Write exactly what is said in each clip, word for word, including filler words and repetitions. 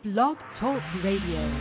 Blog Talk Radio.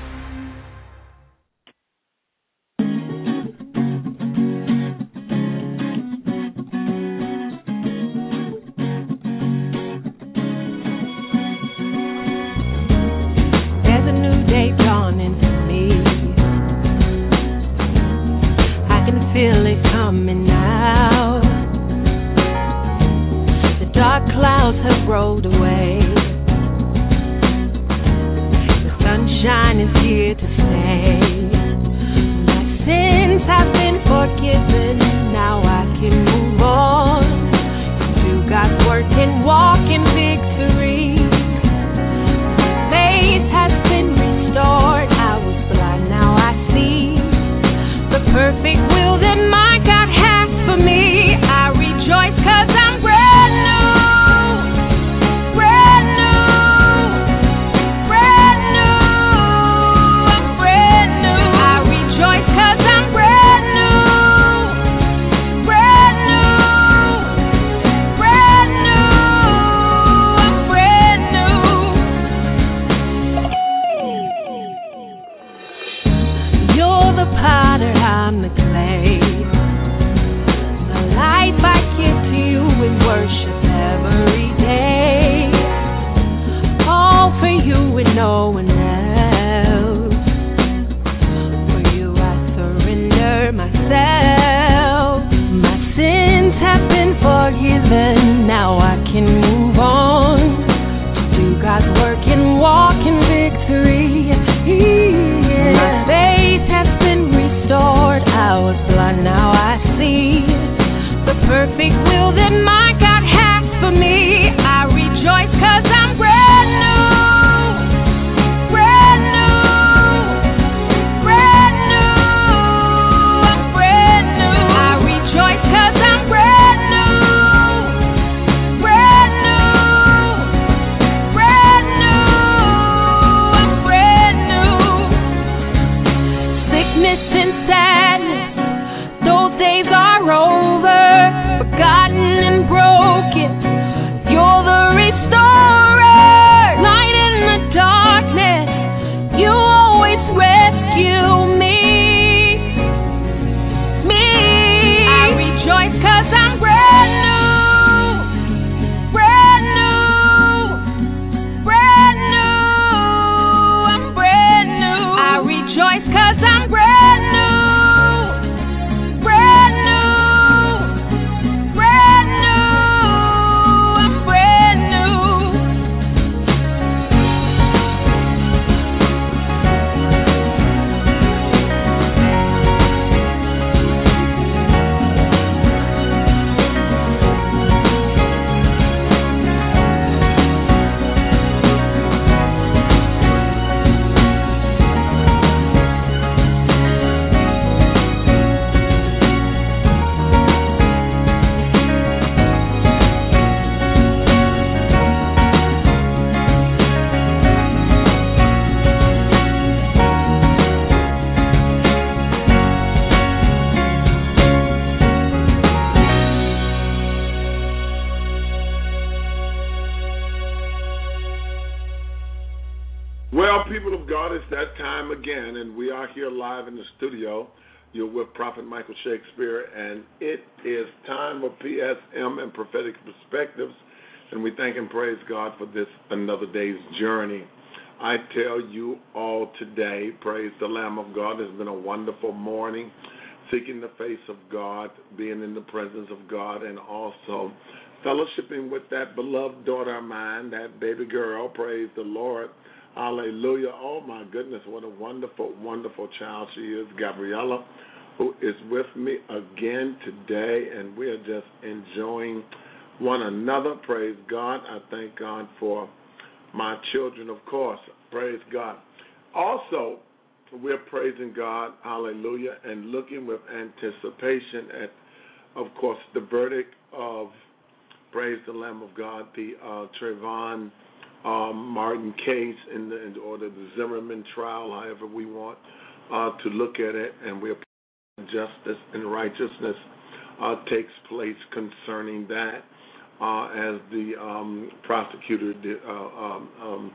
You're with Prophet Michael Shakespeare, and it is time of P S M and Prophetic Perspectives, and we thank and praise God for this another day's journey. I tell you all today, praise the Lamb of God, it's been a wonderful morning, seeking the face of God, being in the presence of God, and also fellowshipping with that beloved daughter of mine, that baby girl, praise the Lord. Hallelujah. Oh, my goodness, what a wonderful, wonderful child she is, Gabriella, who is with me again today, and we are just enjoying one another. Praise God. I thank God for my children, of course. Praise God. Also, we're praising God, hallelujah, and looking with anticipation at, of course, the verdict of, praise the Lamb of God, the uh, Trayvon Um, Martin case in the, in the order of the Zimmerman trial, however we want uh, to look at it, and we're justice and righteousness uh, takes place concerning that, uh, as the um, prosecutor did, uh, um, um,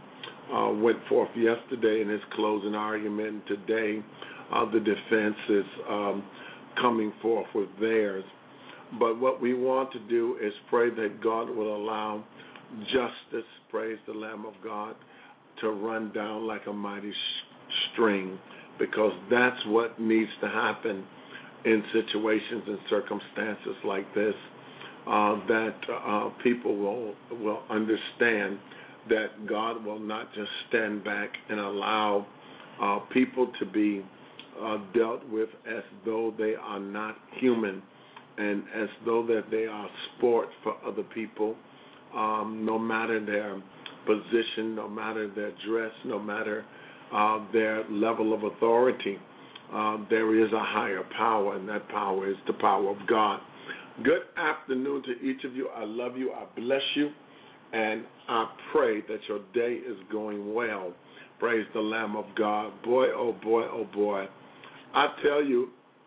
uh, went forth yesterday in his closing argument. Today, uh, the defense is um, coming forth with theirs. But what we want to do is pray that God will allow justice, praise the Lamb of God, to run down like a mighty sh- string, because that's what needs to happen in situations and circumstances like this, uh, that uh, people will will understand that God will not just stand back and allow uh, people to be uh, dealt with as though they are not human and as though that they are sport for other people, um, no matter their position, no matter their dress, no matter uh, their level of authority. Uh, there is a higher power, and that power is the power of God. Good afternoon to each of you. I love you. I bless you. And I pray that your day is going well. Praise the Lamb of God. Boy, oh boy, oh boy. I tell you,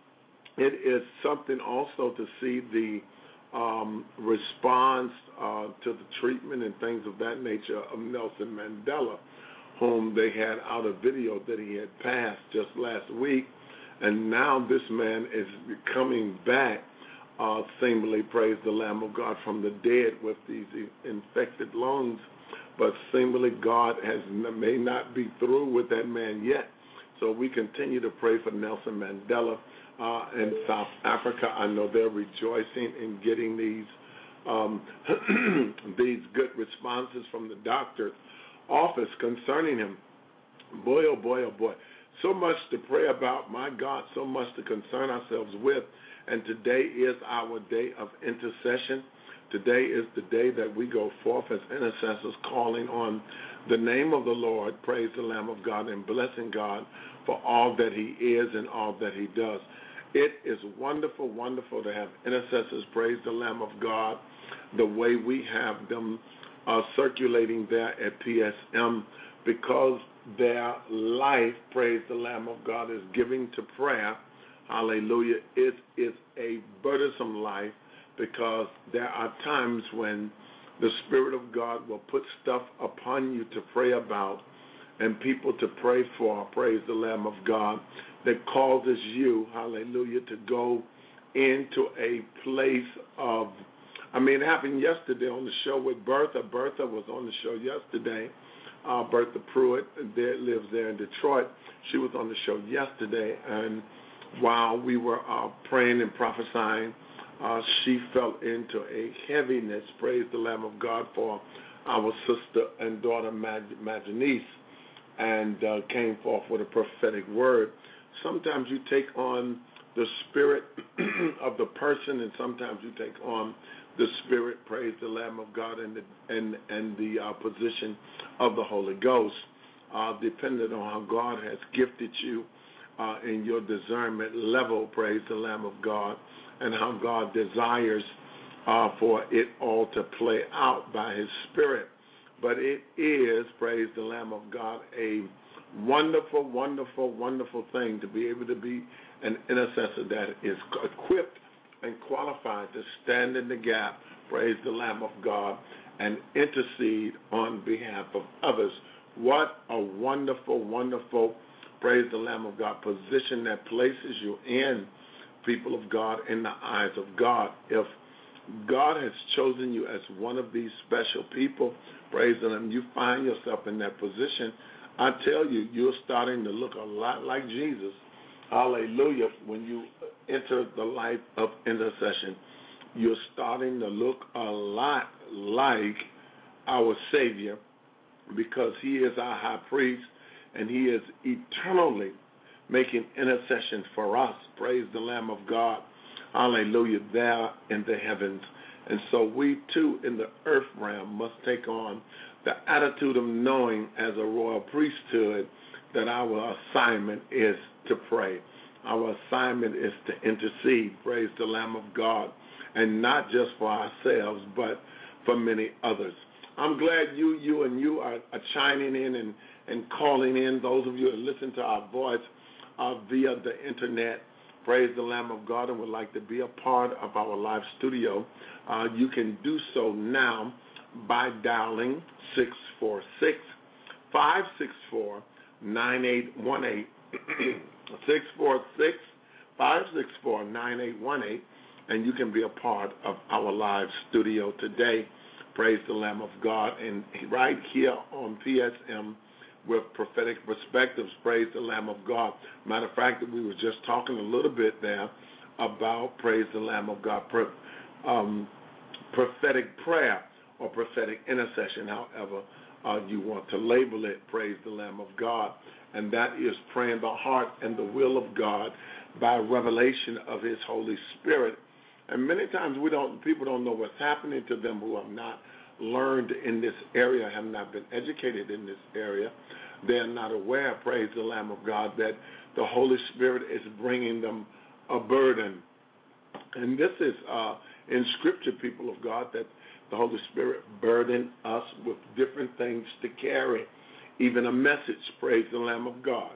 it is something also to see the um, response uh, to the treatment and things of that nature of Nelson Mandela, whom they had out a video that he had passed just last week. And now this man is coming back, uh, seemingly, praise the Lamb of God, from the dead with these infected lungs. But seemingly God has may not be through with that man yet. So we continue to pray for Nelson Mandela uh, in South Africa. I know they're rejoicing in getting these um, these good responses from the doctor's office concerning him. Boy, oh boy, oh boy. So much to pray about, my God, so much to concern ourselves with. And today is our day of intercession. Today is the day that we go forth as intercessors, calling on the name of the Lord, praise the Lamb of God, and blessing God for all that he is and all that he does. It is wonderful, wonderful to have intercessors, praise the Lamb of God, the way we have them uh, circulating there at P S M, because their life, praise the Lamb of God, is giving to prayer. Hallelujah. It is a burdensome life, because there are times when the Spirit of God will put stuff upon you to pray about and people to pray for, praise the Lamb of God, that causes you, hallelujah, to go into a place of, I mean, it happened yesterday on the show with Bertha. Bertha was on the show yesterday. Uh, Bertha Pruitt there, lives there in Detroit. She was on the show yesterday, and while we were uh, praying and prophesying, uh, she fell into a heaviness, praise the Lamb of God, for our sister and daughter Mag- Maginice, and uh, came forth with a prophetic word. Sometimes you take on the spirit of the person, and sometimes you take on the Spirit, praise the Lamb of God, and the, and, and the uh, position of the Holy Ghost, uh, depending on how God has gifted you uh, in your discernment level, praise the Lamb of God, and how God desires uh, for it all to play out by his Spirit. But it is, praise the Lamb of God, a wonderful, wonderful, wonderful thing to be able to be an intercessor that is equipped and qualified to stand in the gap, praise the Lamb of God, and intercede on behalf of others. What a wonderful, wonderful, praise the Lamb of God, position that places you in, people of God, in the eyes of God. If God has chosen you as one of these special people, praise the Lamb, you find yourself in that position, I tell you, you're starting to look a lot like Jesus. Hallelujah. When you enter the life of intercession, you're starting to look a lot like our Savior, because he is our high priest and he is eternally making intercession for us. Praise the Lamb of God. Hallelujah. There in the heavens. And so we too in the earth realm must take on the attitude of knowing as a royal priesthood that our assignment is to pray. Our assignment is to intercede, praise the Lamb of God, and not just for ourselves, but for many others. I'm glad you, you, and you are, are chiming in and, and calling in. Those of you who listen to our voice uh, via the internet, praise the Lamb of God, and would like to be a part of our live studio, uh, you can do so now by dialing six four six, five six four, nine eight one eight, six four six, five six four, nine eight one eight, and you can be a part of our live studio today. Praise the Lamb of God. And right here on P S M with Prophetic Perspectives, praise the Lamb of God. Matter of fact, we were just talking a little bit there about, praise the Lamb of God, um, prophetic prayer or prophetic intercession, however uh, you want to label it, praise the Lamb of God. And that is praying the heart and the will of God by revelation of His Holy Spirit. And many times we don't, people don't know what's happening to them who have not learned in this area, have not been educated in this area. They're not aware, praise the Lamb of God, that the Holy Spirit is bringing them a burden. And this is uh, in Scripture, people of God, that the Holy Spirit burdened us with different things to carry, even a message, praise the Lamb of God.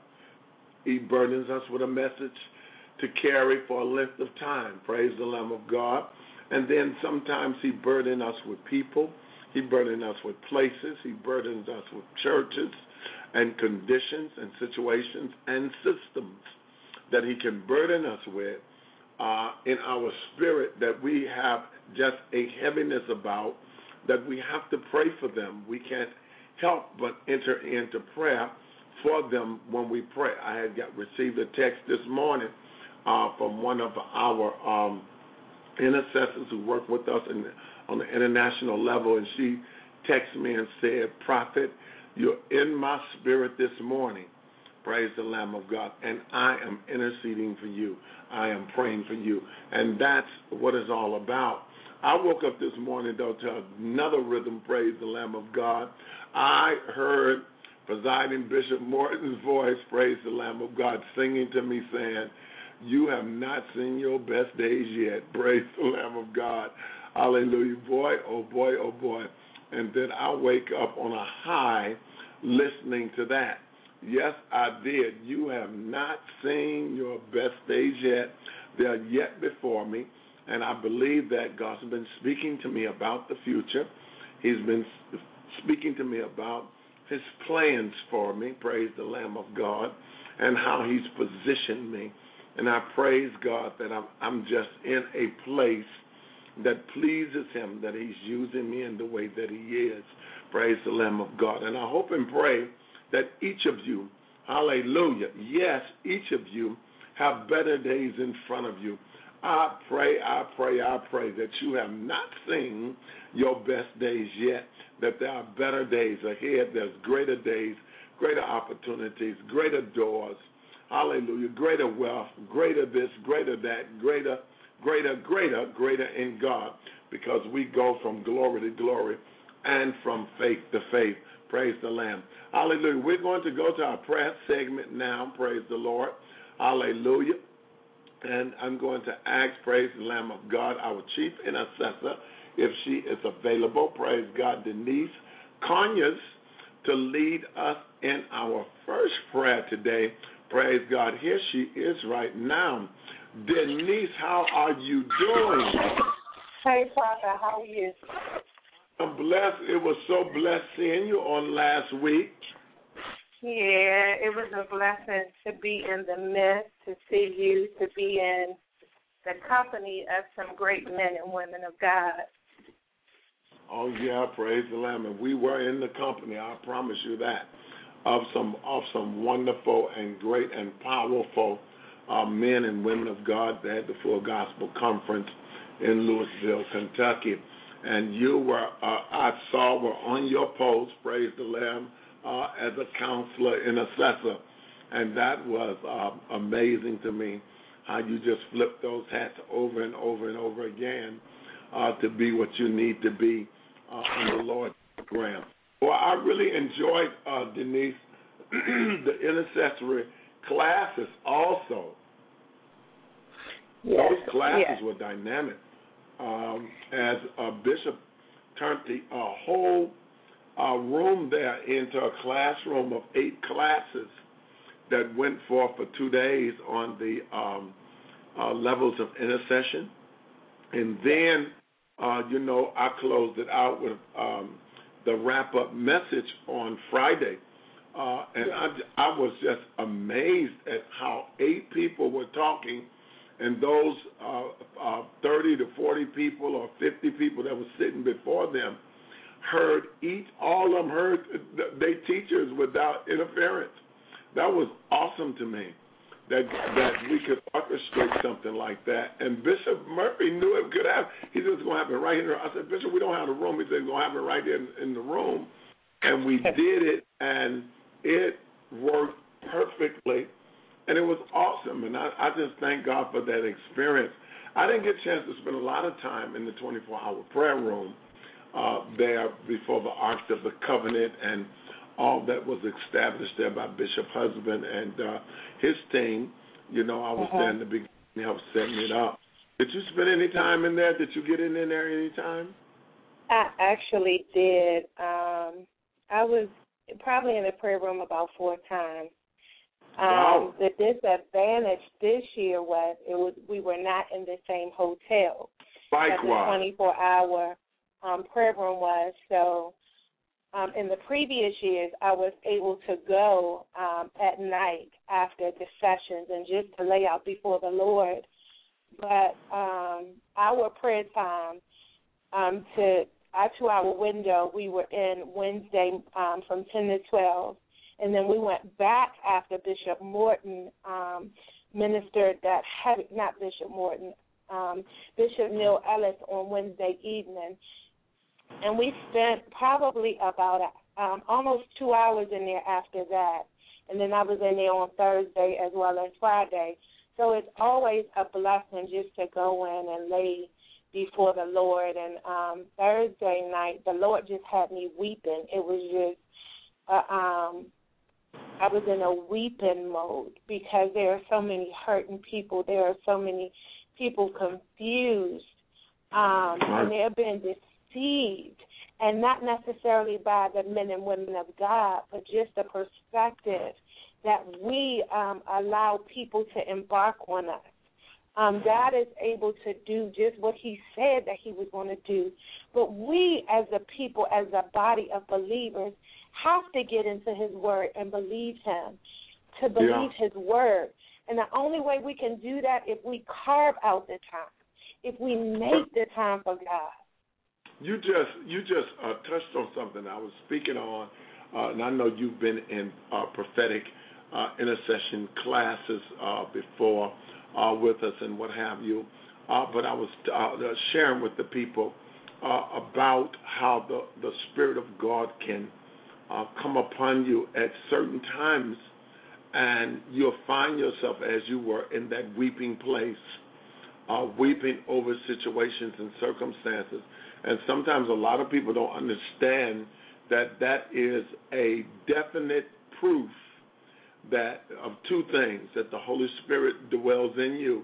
He burdens us with a message to carry for a length of time, praise the Lamb of God. And then sometimes He burdens us with people. He burdens us with places. He burdens us with churches and conditions and situations and systems that He can burden us with uh, in our spirit that we have just a heaviness about, that we have to pray for them. We can't help but enter into prayer for them when we pray. I had got received a text this morning uh, from one of our um, intercessors who work with us in, on the international level, and she texted me and said, "Prophet, you're in my spirit this morning. Praise the Lamb of God. And I am interceding for you. I am praying for you." And that's what it's all about. I woke up this morning, though, to another rhythm, praise the Lamb of God. I heard Presiding Bishop Morton's voice, praise the Lamb of God, singing to me saying, "You have not seen your best days yet." Praise the Lamb of God. Hallelujah. Boy, oh boy, oh boy. And then I wake up on a high listening to that. Yes, I did. You have not seen your best days yet. They are yet before me. And I believe that God's been speaking to me about the future. He's been speaking to me about His plans for me, praise the Lamb of God, and how He's positioned me. And I praise God that I'm, I'm just in a place that pleases Him, that He's using me in the way that He is. Praise the Lamb of God. And I hope and pray that each of you, hallelujah, yes, each of you have better days in front of you. I pray, I pray, I pray that you have not seen your best days yet, that there are better days ahead. There's greater days, greater opportunities, greater doors, hallelujah, greater wealth, greater this, greater that, greater, greater, greater, greater in God, because we go from glory to glory and from faith to faith. Praise the Lamb. Hallelujah. We're going to go to our prayer segment now. Praise the Lord. Hallelujah. And I'm going to ask, praise the Lamb of God, our chief intercessor, if she is available, praise God, Denise Conyers, to lead us in our first prayer today. Praise God. Here she is right now. Denise, how are you doing? Hey, Father, how are you? I'm blessed. It was so blessed seeing you on last week. Yeah, it was a blessing to be in the midst, to see you, to be in the company of some great men and women of God. Oh, yeah, praise the Lamb. And we were in the company, I promise you that, of some of some wonderful and great and powerful uh, men and women of God. They had the Full Gospel Conference in Louisville, Kentucky. And you were, uh, I saw, were on your post, praise the Lamb, uh, as a counselor, intercessor. And that was uh, amazing to me, how you just flipped those hats over and over and over again uh, to be what you need to be uh, in the Lord's program. Well, I really enjoyed, uh, Denise, the intercessory classes also. Yes. Those classes yes. were dynamic. Um, as a bishop turned the uh, whole uh, room there into a classroom of eight classes that went forth for two days on the um, uh, levels of intercession. And then, uh, you know, I closed it out with um, the wrap-up message on Friday Uh, and I, I was just amazed at how eight people were talking, and those uh, uh, thirty to forty people or fifty people that were sitting before them heard each, all of them heard they teachers without interference. That was awesome to me, that that we could orchestrate something like that. And Bishop Murphy knew it could happen. He said it's going to happen right here. I said, Bishop, we don't have the room. He said it's going to happen right there in, in the room. And we did it, and it worked perfectly, and it was awesome. And I, I just thank God for that experience. I didn't get a chance to spend a lot of time in the twenty-four hour prayer room uh, there before the Ark of the Covenant and all that was established there by Bishop Husband and uh, his team. You know, I was uh-huh. there in the beginning, helped setting it up. Did you spend any time in there? Did you get in there any time? I actually did. Um, I was probably in the prayer room about four times. Um, wow. The disadvantage this year was it was we were not in the same hotel Likewise. that the twenty-four hour um, prayer room was. So um, in the previous years, I was able to go um, at night after the sessions and just to lay out before the Lord. But um, our prayer time um, to our two-hour window, we were in Wednesday um, from ten to twelve, and then we went back after Bishop Morton um, ministered that heavy, not Bishop Morton, um, Bishop Neil Ellis on Wednesday evening, and we spent probably about um, almost two hours in there after that, and then I was in there on Thursday as well as Friday. So it's always a blessing just to go in and lay before the Lord. And um, Thursday night, the Lord just had me weeping. It was just, uh, um, I was in a weeping mode because there are so many hurting people. There are so many people confused, um, and they're being deceived, and not necessarily by the men and women of God, but just the perspective that we um, allow people to embark on us. Um, God is able to do just what he said that he was going to do. But we as a people, as a body of believers, have to get into his word and believe him, to believe yeah. his word. And the only way we can do that if we carve out the time, if we make the time for God. You just you just uh, touched on something I was speaking on, uh, and I know you've been in uh, prophetic uh, intercession classes uh, before, Uh, with us and what have you, uh, but I was uh, sharing with the people uh, about how the, the Spirit of God can uh, come upon you at certain times, and you'll find yourself as you were in that weeping place, uh, weeping over situations and circumstances. And sometimes a lot of people don't understand that that is a definite proof that of two things, that the Holy Spirit dwells in you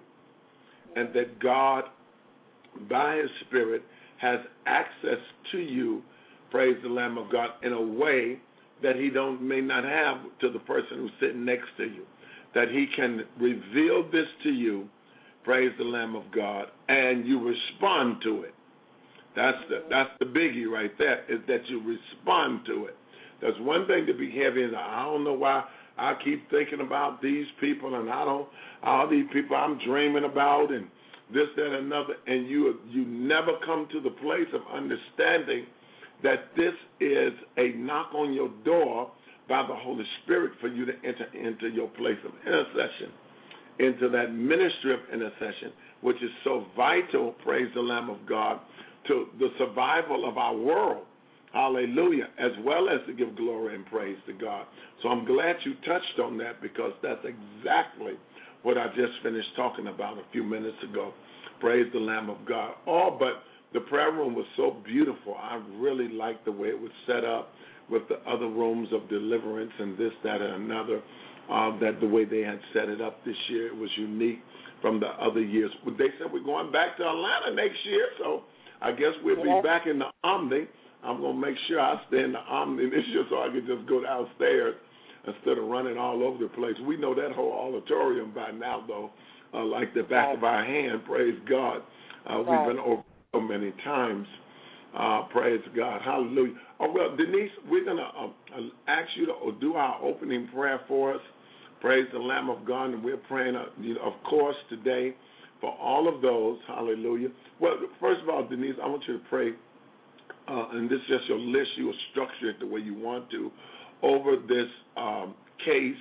and that God, by his Spirit, has access to you, praise the Lamb of God, in a way that he don't may not have to the person who's sitting next to you, that he can reveal this to you, praise the Lamb of God, and you respond to it. That's the, that's the biggie right there, is that you respond to it. There's one thing to be heavy, and I don't know why I keep thinking about these people, and I don't, all these people I'm dreaming about, and this, that, and another, and you you never come to the place of understanding that this is a knock on your door by the Holy Spirit for you to enter into your place of intercession, into that ministry of intercession, which is so vital, praise the Lamb of God, to the survival of our world. Hallelujah, as well as to give glory and praise to God. So I'm glad you touched on that, because that's exactly what I just finished talking about a few minutes ago. Praise the Lamb of God. Oh, but the prayer room was so beautiful. I really liked the way it was set up with the other rooms of deliverance and this, that, and another, uh, that the way they had set it up this year, it was unique from the other years. They said we're going back to Atlanta next year, so I guess we'll be back in the Omni. I'm going to make sure I stay in the Omni this year so I can just go downstairs instead of running all over the place. We know that whole auditorium by now, though, uh, like the back of our hand, praise God. Uh, right. We've been over so many times. Uh, praise God. Hallelujah. Oh, well, Denise, we're going to uh, ask you to do our opening prayer for us. Praise the Lamb of God. And we're praying, uh, you know, of course, today for all of those. Hallelujah. Well, first of all, Denise, I want you to pray, uh, and this is just your list. You will structure it the way you want to, over this um, case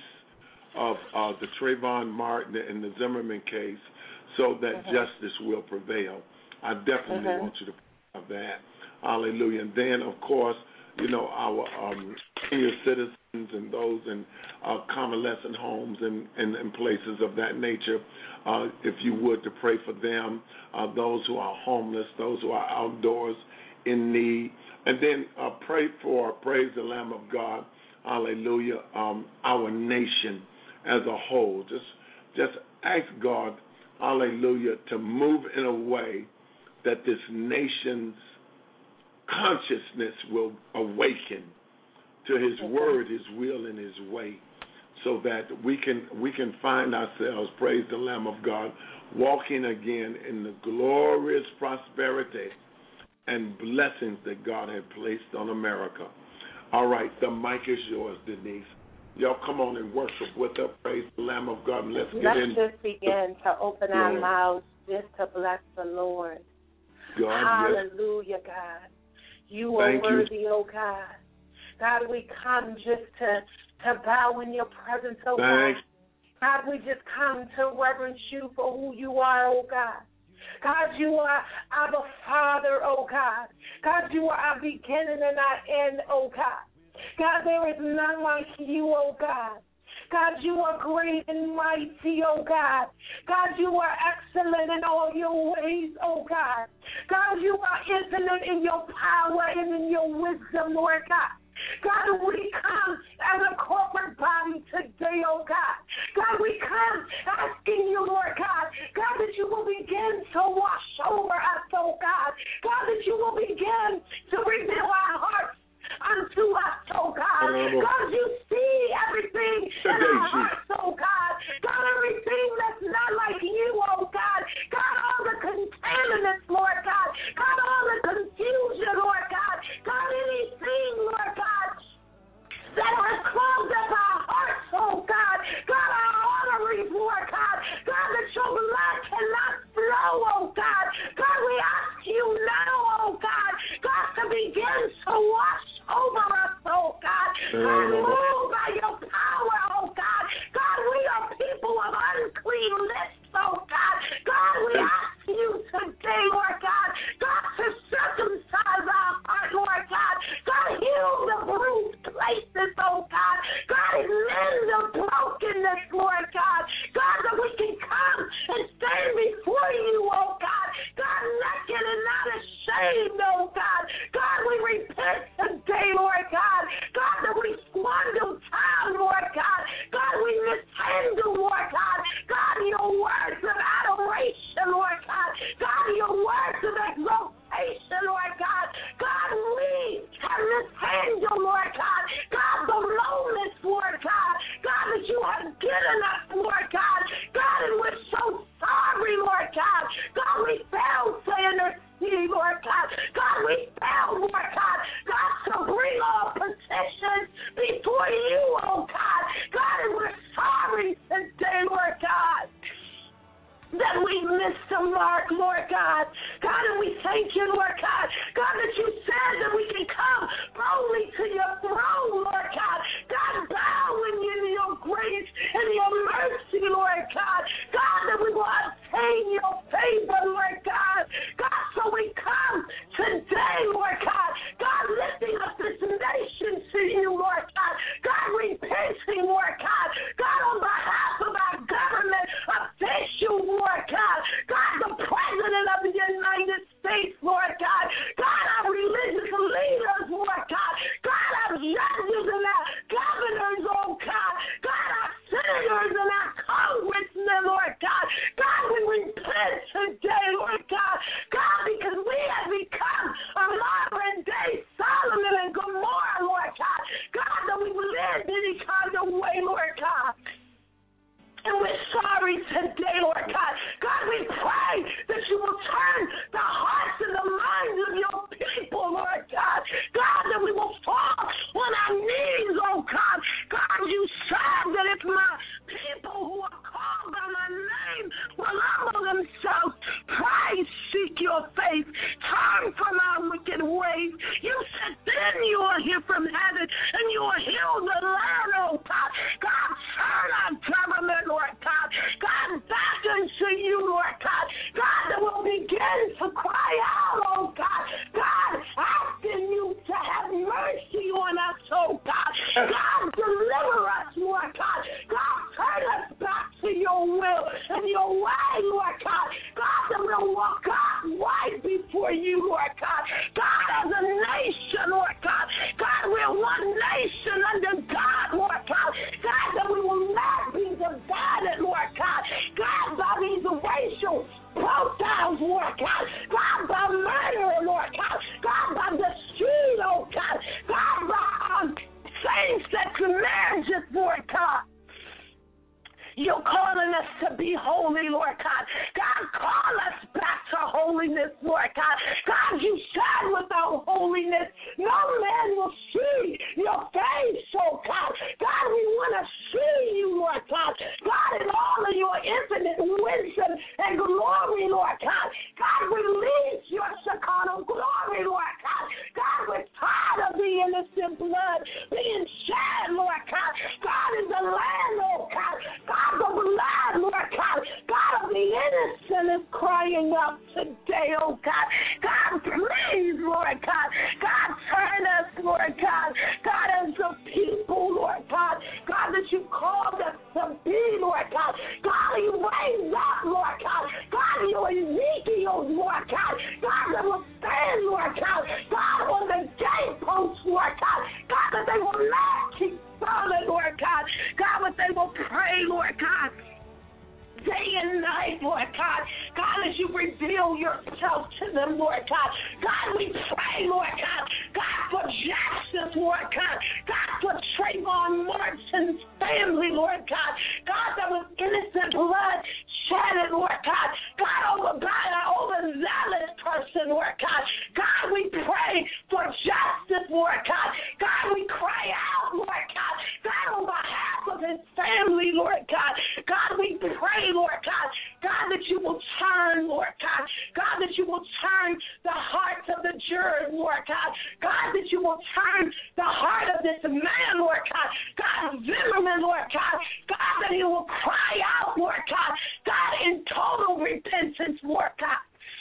of uh, the Trayvon Martin and the Zimmerman case, so that mm-hmm. justice will prevail. I definitely mm-hmm. want you to pray about that. Hallelujah. And then, of course, you know, our um, senior citizens and those in uh, convalescent homes and, and, and places of that nature, uh, if you would, to pray for them, uh, those who are homeless, those who are outdoors in need. And then uh, pray for, praise the Lamb of God, hallelujah, um, our nation as a whole. Just, just ask God, hallelujah, to move in a way that this nation's consciousness will awaken to His word, His will, and His way, so that we can we can find ourselves, praise the Lamb of God, walking again in the glorious prosperity and blessings that God had placed on America. All right, the mic is yours, Denise. Y'all come on and worship with us. Praise the Lamb of God. And let's get let's in. Let's just begin to open Lord. our mouths just to bless the Lord. God, hallelujah, yes. God. You are Thank worthy, you. oh God. God, we come just to, to bow in your presence, oh Thank God. God, we just come to reverence you for who you are, oh God. God, you are our Father, oh God. God, you are our beginning and our end, oh God. God, there is none like you, oh God. God, you are great and mighty, oh God. God, you are excellent in all your ways, oh God. God, you are infinite in your power and in your wisdom, Lord God. God, we come as a corporate body today, oh God. God, we come asking you, Lord God, God, that you will begin to wash over us, oh God. God, that you will begin to reveal our hearts unto us, oh God. God, you see everything in our hearts, oh God. God, everything that's not like you, oh God. God, all the contaminants, Lord God. God, all the confusion, Lord God. God, anything, Lord God, that has clogged up our hearts, oh God. God, our arteries, Lord God. God, that your blood cannot flow, oh God. God, we ask you now, oh God. God, to begin to wash over us, oh God. God, move by your power, oh God. God, we are people of unclean lips, oh God. God, we ask you today, Lord God. God, to circumcise our heart, Lord God. God, heal the bruised places, oh God. God, mend the brokenness, Lord God. God, that we can come and stand before you, oh God. God, naked and not ashamed, oh God. God, we repent today, Lord God. God, that we squander time, Lord God. God, we mishandle, Lord God. God, your words of adoration, Lord God. God, your words of exaltation, Lord God. God, we have mishandled, Lord God. God, the moments, Lord God. God, that you have given us, Lord God. God, and we're so sorry, Lord God. God, we failed to intercede, Lord God. God, we failed, Lord God. God, to bring all petitions before you, oh God. God, and we're sorry today, Lord God, that we missed the mark, Lord God. God, and we thank you, Lord God. God, that you said that we can come boldly to your throne, Lord God. God, bowing in your grace and your mercy, Lord God. God, that we will obtain your favor, Lord God. God, so we come today, Lord God. God, lifting up this nation to you, Lord God. God, repenting, Lord God. God, on behalf of our government officials, Lord God. God, the President of the United States, Lord You're calling us to be holy, Lord God. God, call us back to holiness, Lord God. God, you said without holiness, no man will see your face, oh God. God, we want to see you, Lord God. God, in all of your infinite wisdom and glory, Lord God. God, release your Shekinah glory, Lord God. God, we're tired of the innocent blood being shed, Lord God. God is the land, oh God. God, the blood, Lord God. God of the innocent is crying out today, oh God. God, please, Lord God. God, turn us, Lord God. God, as the people, Lord God. God, that you called us to be, Lord God. God, you raised up, Lord God. God, you Ezekiel, Lord God. God, that will stand, Lord God. God, on the gateposts, Lord God. God, that they will not keep silent, Lord God. God, that they will pray, Lord God. Day and night, Lord God. God, as you reveal yourself to them, Lord God. God, we pray, Lord God. God, for justice, Lord God. God, for Trayvon Martin's family, Lord God. God, that was innocent blood shed, Lord God. God, over God, an overzealous person, Lord God. God, we pray for justice, Lord God. God, we cry out, Lord God. God, on behalf of his family, Lord God. God, we pray, Lord God. God, that you will turn, Lord God. God, that you will turn the hearts of the jurors, Lord God. God, that you will turn the heart of this man, Lord God. God, Zimmerman, Lord God. God, that he will cry out, Lord God. God, in total repentance, Lord God.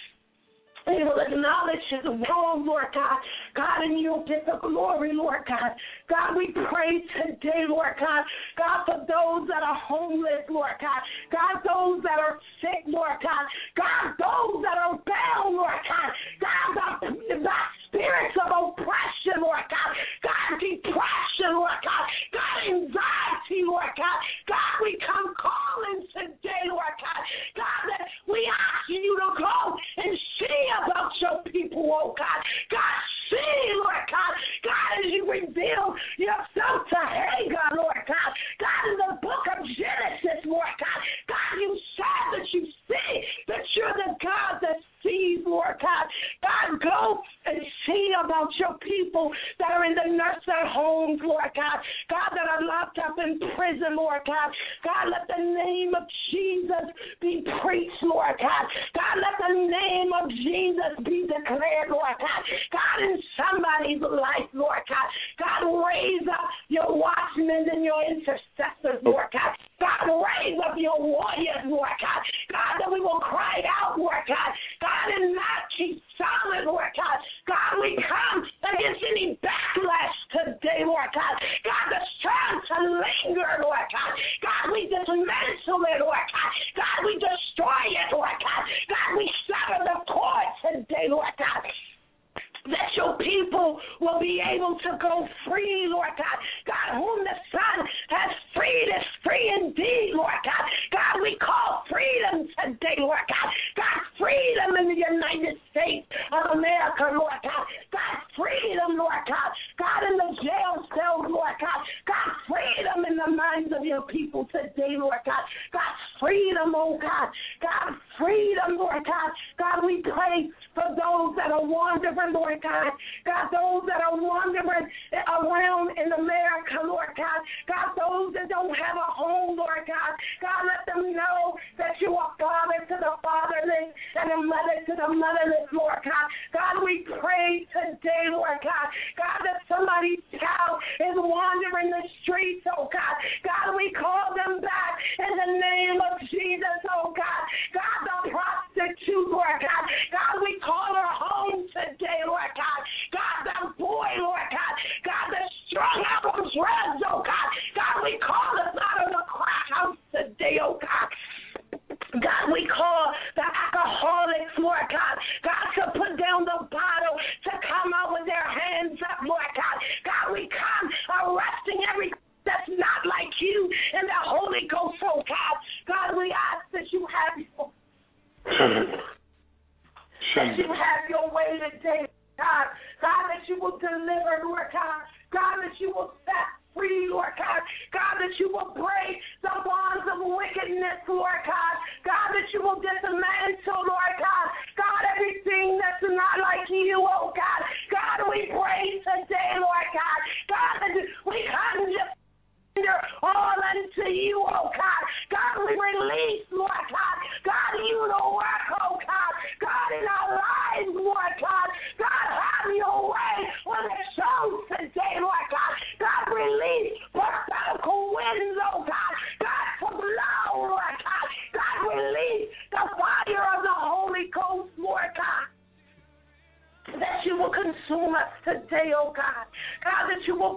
He will acknowledge his wrong, Lord God. God, and you'll get the glory, Lord God. God, we pray today, Lord God. God, for those that are homeless, Lord God. God, those that are sick, Lord God. God, those that are bound, Lord God. God, the, the spirits of oppression, Lord God. God, depression, Lord God. God, anxiety, Lord God. God, we come calling today, Lord God. God, that we ask you to go and see about your people, oh God. God, see, Lord God. God, as you reveal yourself to Hagar, Lord God. God, in the book of Genesis, Lord God. God, you said that you see that you're the God that sees, Lord God. God, go and see about your people that are in the nursing homes, Lord God. God, that are locked up in prison, Lord God. God, let the name of Jesus be preached, Lord God. God, let the name of Jesus be declared, Lord God. God, in somebody's life, Lord God. God, raise up your watchmen and your intercessors, Lord God. God, raise up your warriors, Lord God. God, that we will cry out, Lord God. God, and not keep silent, Lord God. God, we come against any backlash today, Lord God. God, that's trying to linger, Lord God. God, we dismantle it, Lord God. God, we destroy it, Lord God. God, we sever the cord today, Lord God. That your people will be able to go free, Lord God. God, whom the Son has freed is free indeed, Lord God. God, we call freedom today, Lord God. God, freedom in the United States of America, Lord God. God, freedom, Lord God. God, in the jail cells, Lord God. God, freedom in the minds of your people today, Lord God. God, freedom, oh God. God, freedom, Lord God. God, we pray for those that are wandering, Lord God. God, those that are wandering around in America, Lord God. God, those that don't have a home, Lord God. God, let them know that you are father to the fatherless and a mother to the motherless, Lord God. God, we pray today, Lord God. God, that somebody's child is wandering the streets, oh God. God, we call them back in the name of Jesus, oh God. God, the prostitute, Lord God. God, we call her home today, Lord God. God, that boy, Lord God. God, that's strung out on drugs, oh God. God, we call us out of the crack house today, oh God. God, we call the alcoholics, Lord God. God, to put down the bottle, to come out with their hands up, Lord God. God, we come arresting every that's not like you and the Holy Ghost, oh God. God, we ask that you have your, that you have your way today, God. God, that you will deliver, Lord God. God, that you will set free, Lord God. God, that you will break the bonds of wickedness.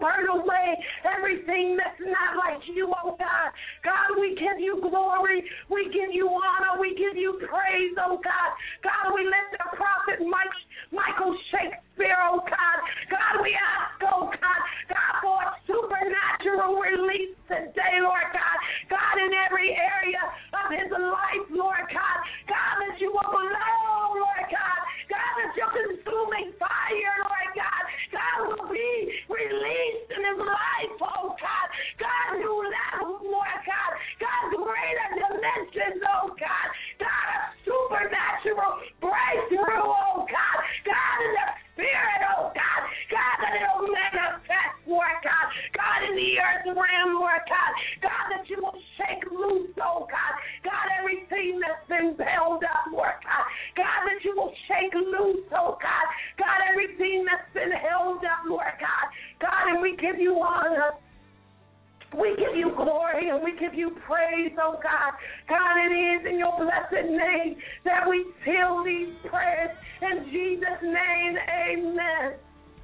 burn away everything that's not like you, oh God. God, we give you glory. We give you honor. We give you praise, oh God. God, we lift the prophet Mike, Michael Shakespeare, oh God. God, we ask, oh God, God, for a supernatural release today, Lord God. God, in every area of his life, Lord God. God, that you will blow, Lord God. God, that your consuming fire, Lord God. God, will be released in his life, oh God. God, new levels, Lord God. God, greater dimensions, oh God. God, a supernatural breakthrough, oh God. God, in the spirit, oh God. God, that it'll manifest, Lord God. God, in the earth realm, Lord God. God, that you will shake loose, oh God. God, everything that's been held up, Lord God. God, that you will shake loose, oh God. God, everything that's been held up, Lord God. God, and we give you honor. We give you glory and we give you praise, oh God. God, it is in your blessed name that we seal these prayers. In Jesus' name, amen.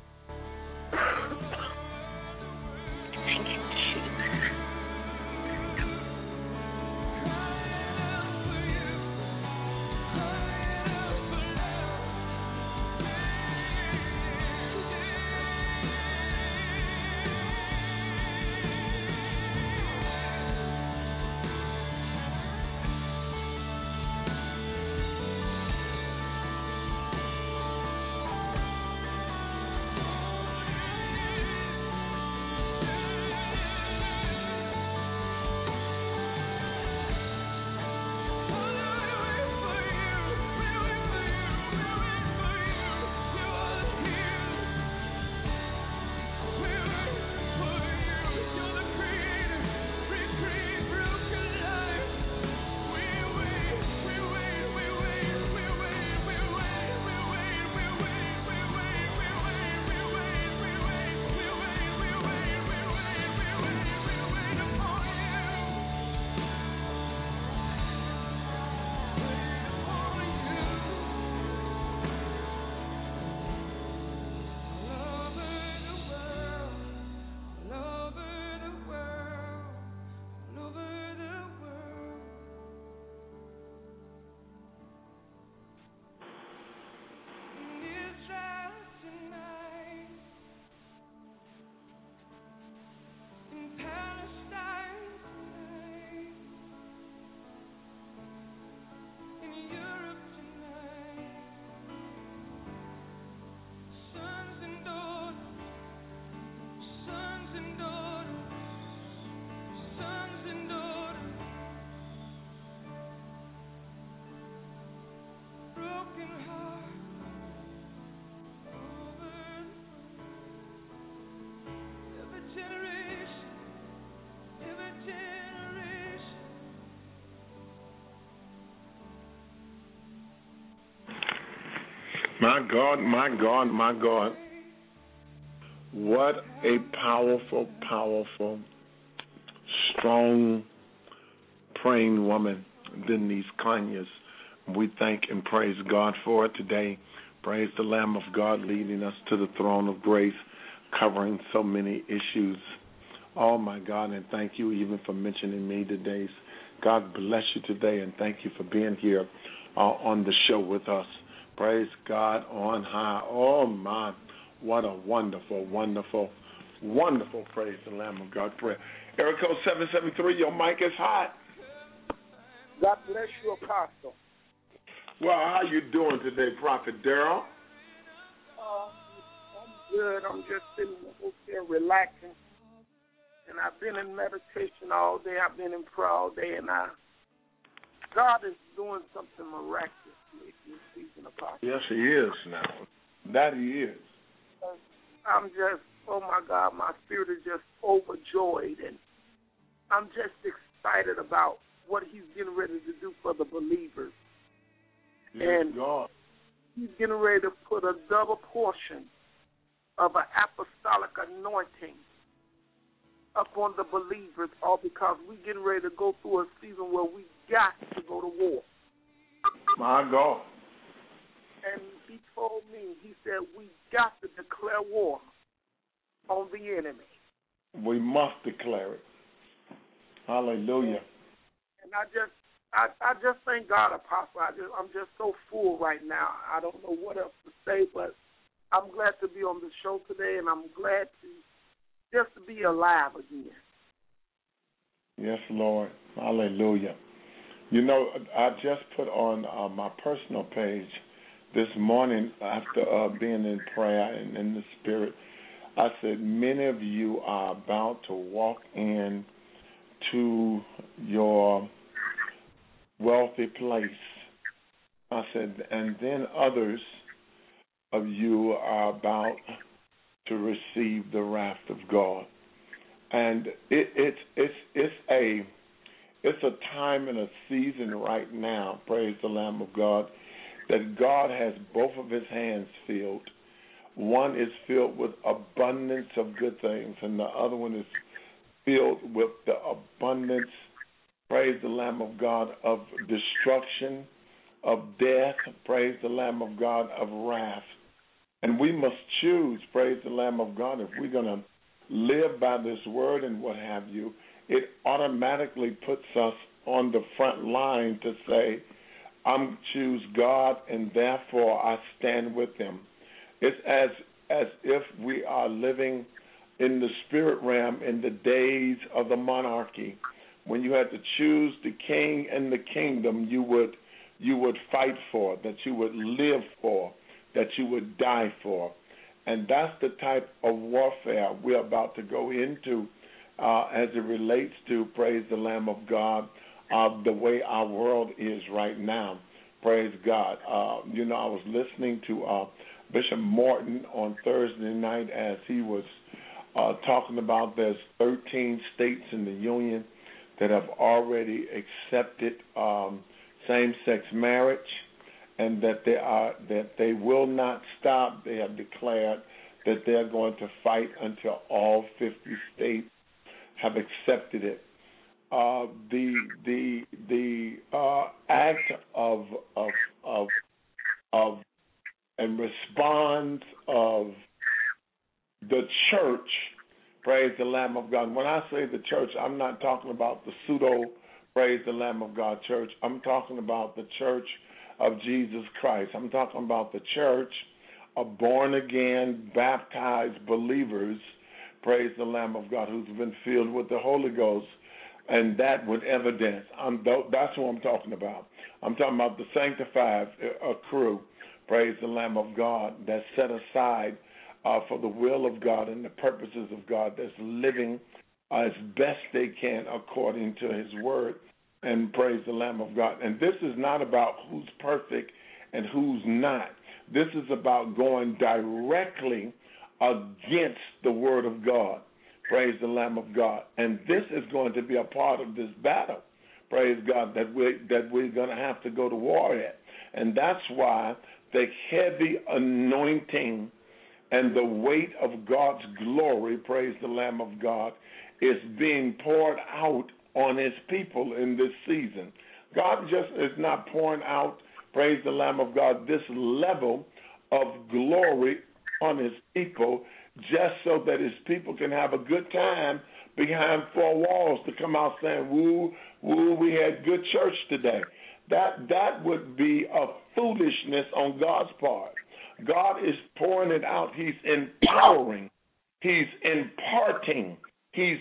Thank you, Jesus. My God, my God, my God. What a powerful, powerful, strong, praying woman, Denise Conyers. We thank and praise God for it today. Praise the Lamb of God leading us to the throne of grace, covering so many issues. Oh, my God, and thank you even for mentioning me today. God bless you today, and thank you for being here uh, on the show with us. Praise God on high. Oh, my, what a wonderful, wonderful, wonderful praise the Lamb of God prayer. Area code seven seven three, your mic is hot. God bless you, Apostle. Well, how you doing today, Prophet Darrell? Uh, I'm good. I'm just sitting in the hotel relaxing. And I've been in meditation all day. I've been in prayer all day. And I, God is doing something miraculous this season, Apostle. Yes, he is now. That he is. I'm just, oh, my God, my spirit is just overjoyed. And I'm just excited about what he's getting ready to do for the believers. Yes, and God. He's getting ready to put a double portion of an apostolic anointing upon the believers, all because we're getting ready to go through a season where we got to go to war. My God. And he told me, he said, we got to declare war on the enemy. We must declare it. Hallelujah. And I just, I, I just thank God, Apostle. I just, I'm just so full right now. I don't know what else to say, but I'm glad to be on the show today, and I'm glad to just to be alive again. Yes, Lord. Hallelujah. You know, I just put on uh, my personal page this morning after uh, being in prayer and in the Spirit. I said, many of you are about to walk in to your wealthy place. I said, and then others of you are about to receive the wrath of God. And it, it's it's it's a it's a time and a season right now, praise the Lamb of God, that God has both of his hands filled. One is filled with abundance of good things, and the other one is filled with the abundance, praise the Lamb of God, of destruction, of death, praise the Lamb of God, of wrath. And we must choose, praise the Lamb of God, if we're going to live by this word and what have you. It automatically puts us on the front line to say, I'm choose God, and therefore I stand with him. It's as as if we are living in the spirit realm in the days of the monarchy, when you had to choose the king and the kingdom you would you would fight for, that you would live for, that you would die for. And that's the type of warfare we're about to go into uh, as it relates to, praise the Lamb of God, uh, the way our world is right now. Praise God. Uh, you know, I was listening to uh, Bishop Morton on Thursday night as he was uh, talking about there's thirteen states in the union that have already accepted um, same-sex marriage, and that they are that they will not stop. They have declared that they're going to fight until all fifty states have accepted it. Uh, the the the uh, act of of of of and response of the church, praise the Lamb of God. When I say the church, I'm not talking about the pseudo praise the Lamb of God church. I'm talking about the church of Jesus Christ. I'm talking about the church of born-again, baptized believers, praise the Lamb of God, who's been filled with the Holy Ghost, and that with evidence. I'm, that's what I'm talking about. I'm talking about the sanctified uh, crew, praise the Lamb of God, that's set aside uh, for the will of God and the purposes of God, that's living uh, as best they can according to his word. And praise the Lamb of God. And this is not about who's perfect and who's not. This is about going directly against the word of God. Praise the Lamb of God. And this is going to be a part of this battle. Praise God, that we're, that we're going to have to go to war at. And that's why the heavy anointing and the weight of God's glory, praise the Lamb of God, is being poured out on his people in this season. God just is not pouring out, praise the Lamb of God, this level of glory on his people just so that his people can have a good time behind four walls to come out saying, woo, woo, we had good church today. That that would be a foolishness on God's part. God is pouring it out. He's empowering. He's imparting. He's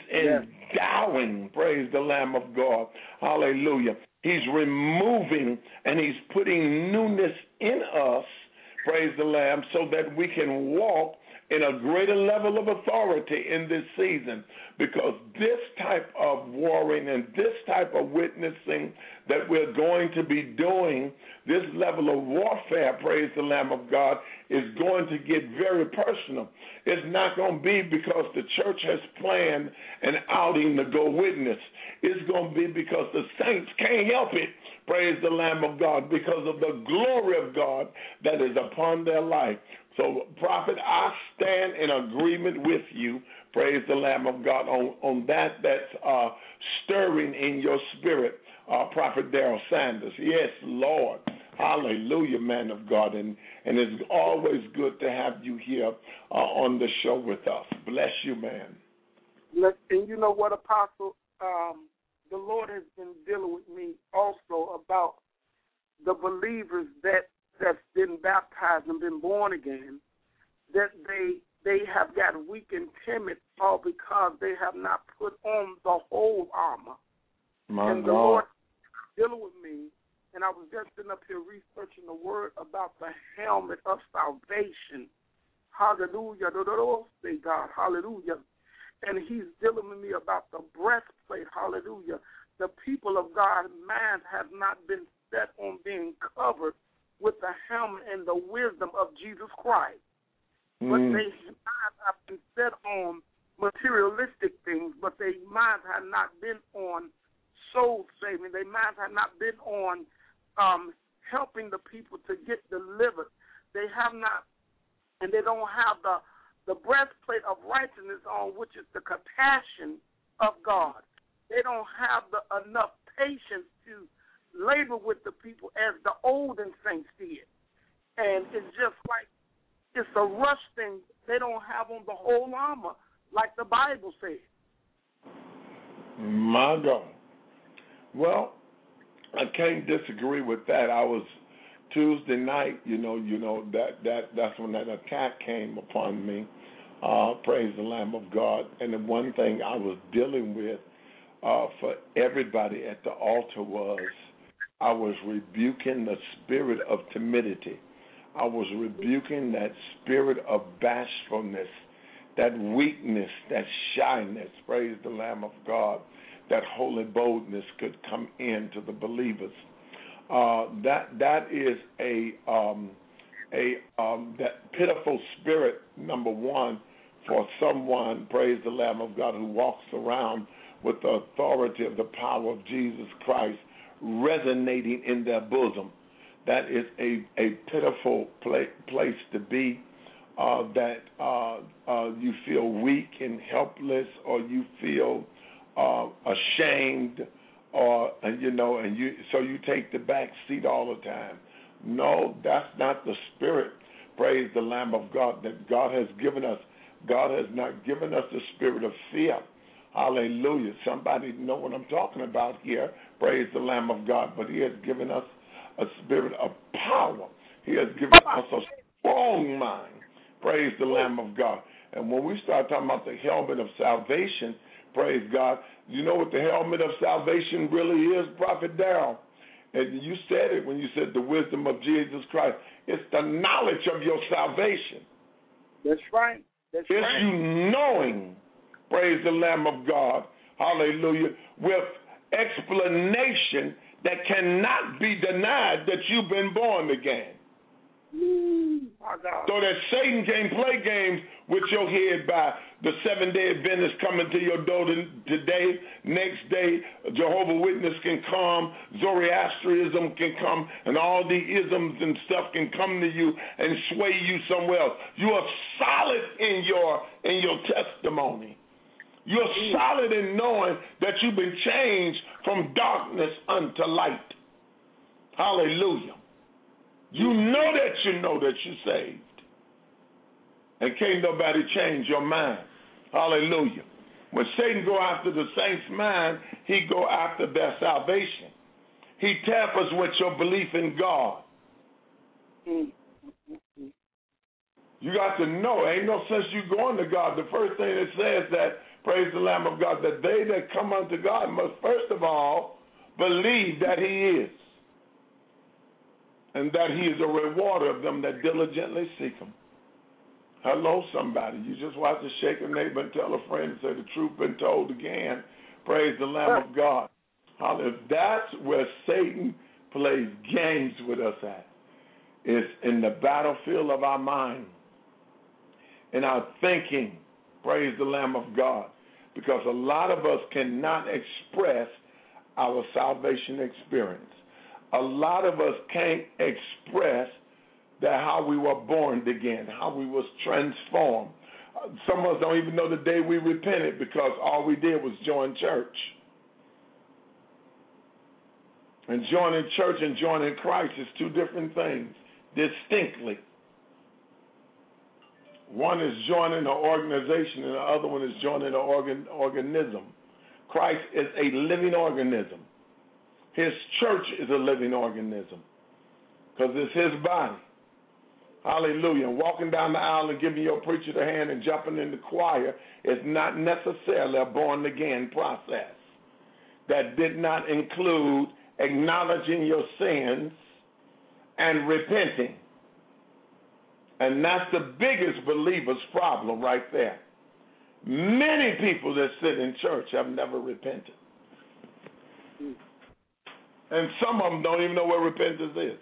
endowing, praise the Lamb of God. Hallelujah. He's removing and he's putting newness in us, praise the Lamb, so that we can walk in a greater level of authority in this season, because this type of warring and this type of witnessing that we're going to be doing, this level of warfare, praise the Lamb of God, is going to get very personal. It's not going to be because the church has planned an outing to go witness. It's going to be because the saints can't help it, praise the Lamb of God, because of the glory of God that is upon their life. So, Prophet, I stand in agreement with you, praise the Lamb of God, on, on that that's uh, stirring in your spirit, uh, Prophet Darrell Sanders. Yes, Lord. Hallelujah, man of God. And, and it's always good to have you here uh, on the show with us. Bless you, man. And you know what, Apostle? Um, the Lord has been dealing with me also about the believers that, that's been baptized and been born again, that they they have got weak and timid all because they have not put on the whole armor. My and God. the Lord is dealing with me, and I was just sitting up here researching the word about the helmet of salvation. Hallelujah. Say God. Hallelujah. And he's dealing with me about the breastplate. Hallelujah. The people of God, minds have not been set on being covered with the helmet and the wisdom of Jesus Christ. Mm. But they minds have been set on materialistic things, but their minds have not been on soul saving. Their minds have not been on um, helping the people to get delivered. They have not, and they don't have the the breastplate of righteousness on, which is the compassion of God. They don't have the enough patience to labor with the people as the olden saints did. And it's just like, it's a rush thing. They don't have on the whole armor, like the Bible says. My God. Well, I can't disagree with that. I was Tuesday night, you know, you know that, that that's when that attack came upon me. Uh, praise the Lamb of God. And the one thing I was dealing with uh, for everybody at the altar was I was rebuking the spirit of timidity. I was rebuking that spirit of bashfulness, that weakness, that shyness, praise the Lamb of God, that holy boldness could come into the believers. Uh, that that is a um, a um, that pitiful spirit, number one, for someone, praise the Lamb of God, who walks around with the authority of the power of Jesus Christ resonating in their bosom. That is a, a pitiful pla- place to be, uh, that uh, uh, you feel weak and helpless, or you feel uh, ashamed, or and you know, and you so you take the back seat all the time. No, that's not the spirit. Praise the Lamb of God that God has given us. God has not given us the spirit of fear. Hallelujah. Somebody know what I'm talking about here. Praise the Lamb of God. But he has given us a spirit of power. He has given us a strong mind. Praise the Lamb of God. And when we start talking about the helmet of salvation, praise God, you know what the helmet of salvation really is, Prophet Darrell? And you said it when you said the wisdom of Jesus Christ. It's the knowledge of your salvation. That's right. That's it's right. you knowing, praise the Lamb of God, hallelujah, with explanation that cannot be denied that you've been born again. Mm, so that Satan can't play games with your head by the seven-day Adventist coming to your door today. Next day, Jehovah's Witness can come, Zoroastrianism can come, and all the isms and stuff can come to you and sway you somewhere else. You are solid in your in your testimony. You're mm. solid in knowing that you've been changed from darkness unto light. Hallelujah. You know that you know that you're saved. And can't nobody change your mind. Hallelujah. When Satan go after the saint's mind, he go after their salvation. He tampers with your belief in God. You got to know, ain't no sense you going to God. The first thing it says that, praise the Lamb of God, that they that come unto God must first of all believe that he is. And that he is a rewarder of them that diligently seek him. Hello, somebody. You just watch to shake a neighbor and tell a friend and say the truth been told again. Praise the Lamb of God. Hallelujah. That's where Satan plays games with us at. It's in the battlefield of our mind, in our thinking. Praise the Lamb of God. Because a lot of us cannot express our salvation experience. A lot of us can't express that how we were born again, how we was transformed. Some of us don't even know the day we repented because all we did was join church. And joining church and joining Christ is two different things, distinctly. One is joining an organization and the other one is joining an organ, organism. Christ is a living organism. His church is a living organism because it's his body. Hallelujah. And walking down the aisle and giving your preacher the hand and jumping in the choir is not necessarily a born-again process. That did not include acknowledging your sins and repenting. And that's the biggest believer's problem right there. Many people that sit in church have never repented. And some of them don't even know what repentance is.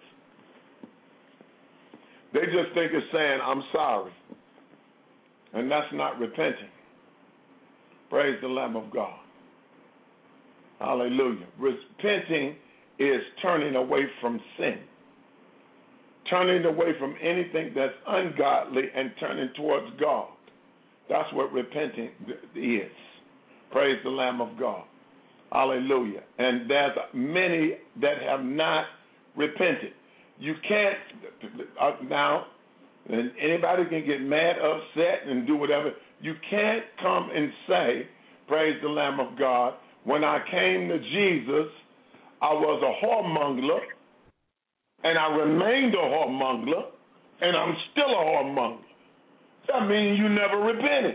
They just think it's saying, I'm sorry. And that's not repenting. Praise the Lamb of God. Hallelujah. Repenting is turning away from sin. Turning away from anything that's ungodly and turning towards God. That's what repenting is. Praise the Lamb of God. Hallelujah. And there's many that have not repented. You can't, uh, now, and anybody can get mad, upset, and do whatever. You can't come and say, praise the Lamb of God, when I came to Jesus, I was a whoremonger, and I remained a whoremonger, and I'm still a whoremonger. That means you never repented.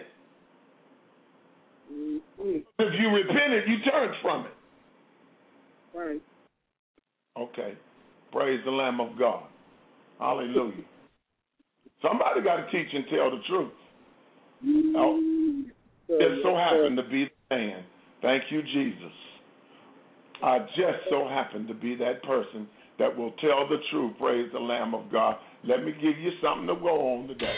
Mm-hmm. If you repented, you turned from it. Right. Okay. Praise the Lamb of God. Hallelujah. Somebody got to teach and tell the truth. Oh, it so happened to be the man. Thank you, Jesus. I just so happen to be that person that will tell the truth. Praise the Lamb of God. Let me give you something to go on today.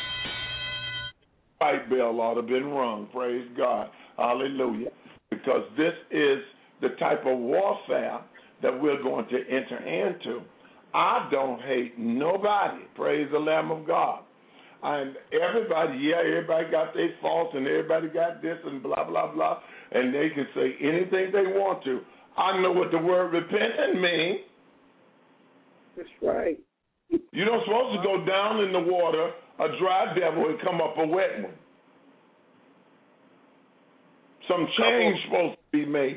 Fight bell ought to have been rung. Praise God. Hallelujah. Because this is the type of warfare that we're going to enter into. I don't hate nobody. Praise the Lamb of God. And everybody, yeah, everybody got their faults and everybody got this and blah, blah, blah. And they can say anything they want to. I know what the word repentant means. That's right. You don't supposed to go down in the water, a dry devil, and come up a wet one. Some change supposed to be made.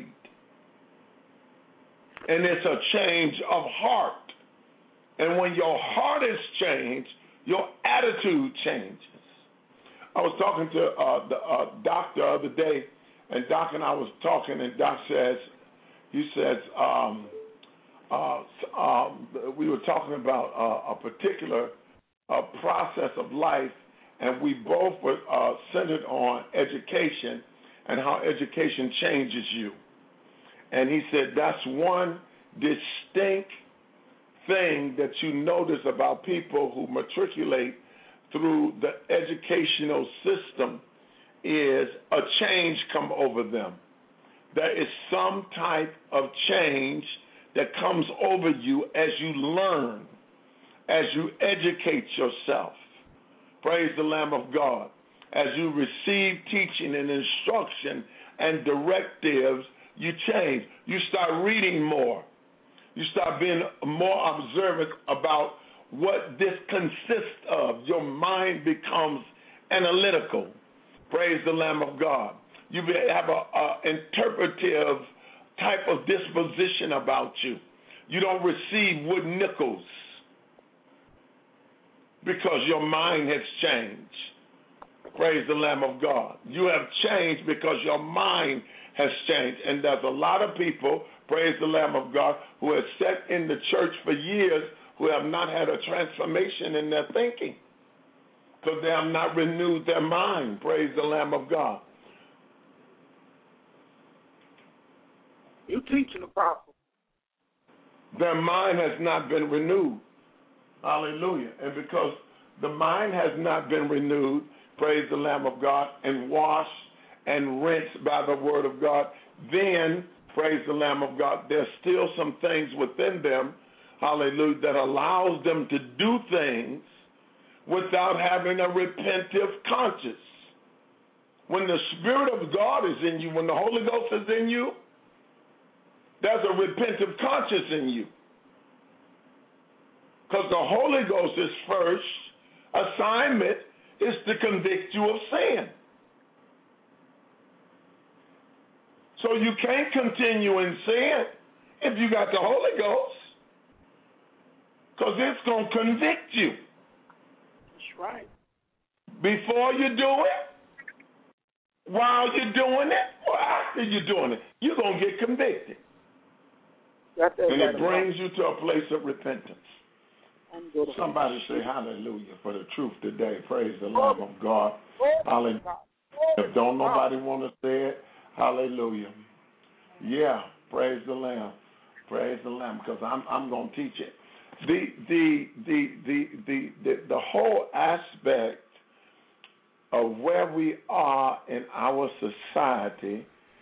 And it's a change of heart. And when your heart is changed, your attitude changes. I was talking to uh, the uh, doctor the other day, and Doc and I was talking, and Doc says, he says, um, uh, um, we were talking about uh, a particular uh, process of life, and we both were uh, centered on education and how education changes you. And he said that's one distinct thing that you notice about people who matriculate through the educational system is a change come over them. There is some type of change that comes over you as you learn, as you educate yourself. Praise the Lamb of God. As you receive teaching and instruction and directives, you change. You start reading more. You start being more observant about what this consists of. Your mind becomes analytical. Praise the Lamb of God. You have an interpretive type of disposition about you. You don't receive wood nickels because your mind has changed. Praise the Lamb of God. You have changed because your mind has changed. And there's a lot of people, praise the Lamb of God, who have sat in the church for years who have not had a transformation in their thinking because they have not renewed their mind. Praise the Lamb of God. You teaching the prophet. Their mind has not been renewed. Hallelujah. And because the mind has not been renewed, praise the Lamb of God, and washed and rinsed by the word of God, then, praise the Lamb of God, there's still some things within them, hallelujah, that allows them to do things without having a repentive conscience. When the Spirit of God is in you, when the Holy Ghost is in you, there's a repentive conscience in you. Because the Holy Ghost is first assignment is to convict you of sin. So you can't continue in sin if you got the Holy Ghost, because it's going to convict you. That's right. Before you do it, while you're doing it, or after you're doing it, you're going to get convicted. That's and right. it brings you to a place of repentance. Somebody say hallelujah for the truth today. Praise the Lamb of God. Hallelujah. If don't nobody want to say it, hallelujah. Yeah, praise the Lamb. Praise the Lamb, because I'm I'm going to teach it. The the the the the the, the whole aspect of where we are in our society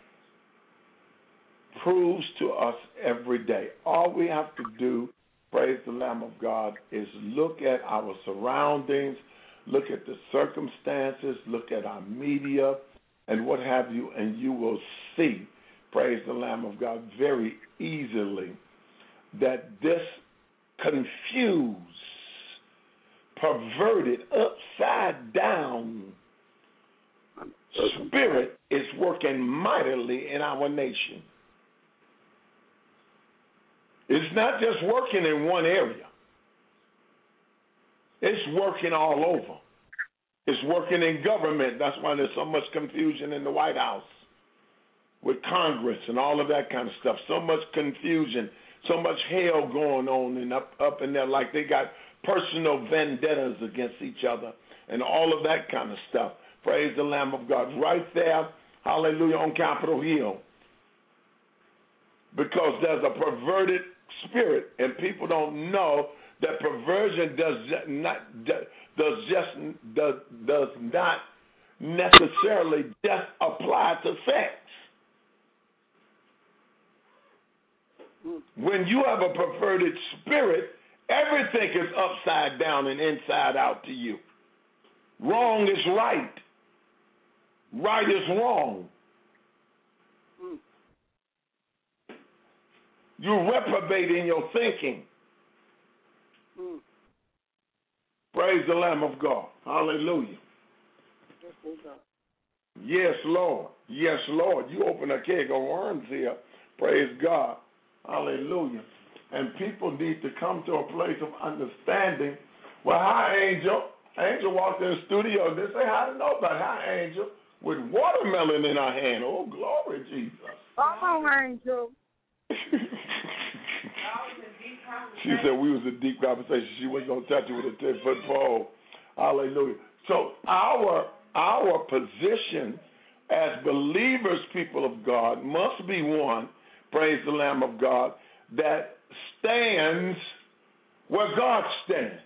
proves to us every day. All we have to do, praise the Lamb of God, is look at our surroundings, look at the circumstances, look at our media, and what have you, and you will see, praise the Lamb of God, very easily that this confused, perverted, upside down spirit is working mightily in our nation. It's not just working in one area. It's working all over. It's working in government. That's why there's so much confusion in the White House with Congress and all of that kind of stuff. So much confusion, so much hell going on and up, up in there, like they got personal vendettas against each other and all of that kind of stuff. Praise the Lamb of God. Right there, hallelujah, on Capitol Hill. Because there's a perverted spirit, and people don't know that perversion does not does just does, does not necessarily just apply to sex. When you have a perverted spirit, everything is upside down and inside out to you. Wrong is right. Right is wrong. You're reprobate in your thinking. Mm. Praise the Lamb of God. Hallelujah. Yes, Lord. Yes, Lord. You open a keg of worms here. Praise God. Hallelujah. And people need to come to a place of understanding. Well, hi, Angel. Angel walked in the studio. They say hi to nobody. Hi, Angel. With watermelon in her hand. Oh, glory, Jesus. Come on, Angel. She said we was in deep conversation. She wasn't going to touch you with a ten-foot pole. Hallelujah. So our our position as believers, people of God, must be one, praise the Lamb of God, that stands where God stands.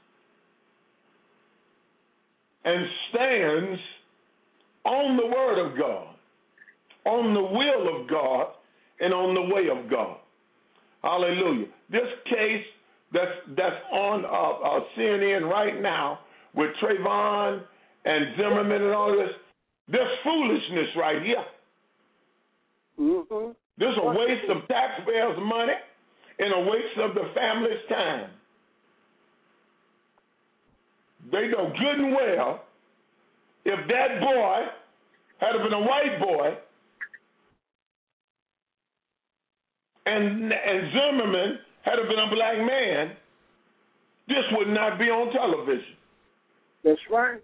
And stands on the Word of God, on the will of God, and on the way of God. Hallelujah. This case that's that's on uh, uh, C N N right now with Trayvon and Zimmerman and all this, there's foolishness right here. Mm-hmm. There's a waste of taxpayers' money and a waste of the family's time. They know good and well if that boy had been a white boy and, and Zimmerman had been a black man, this would not be on television. That's right.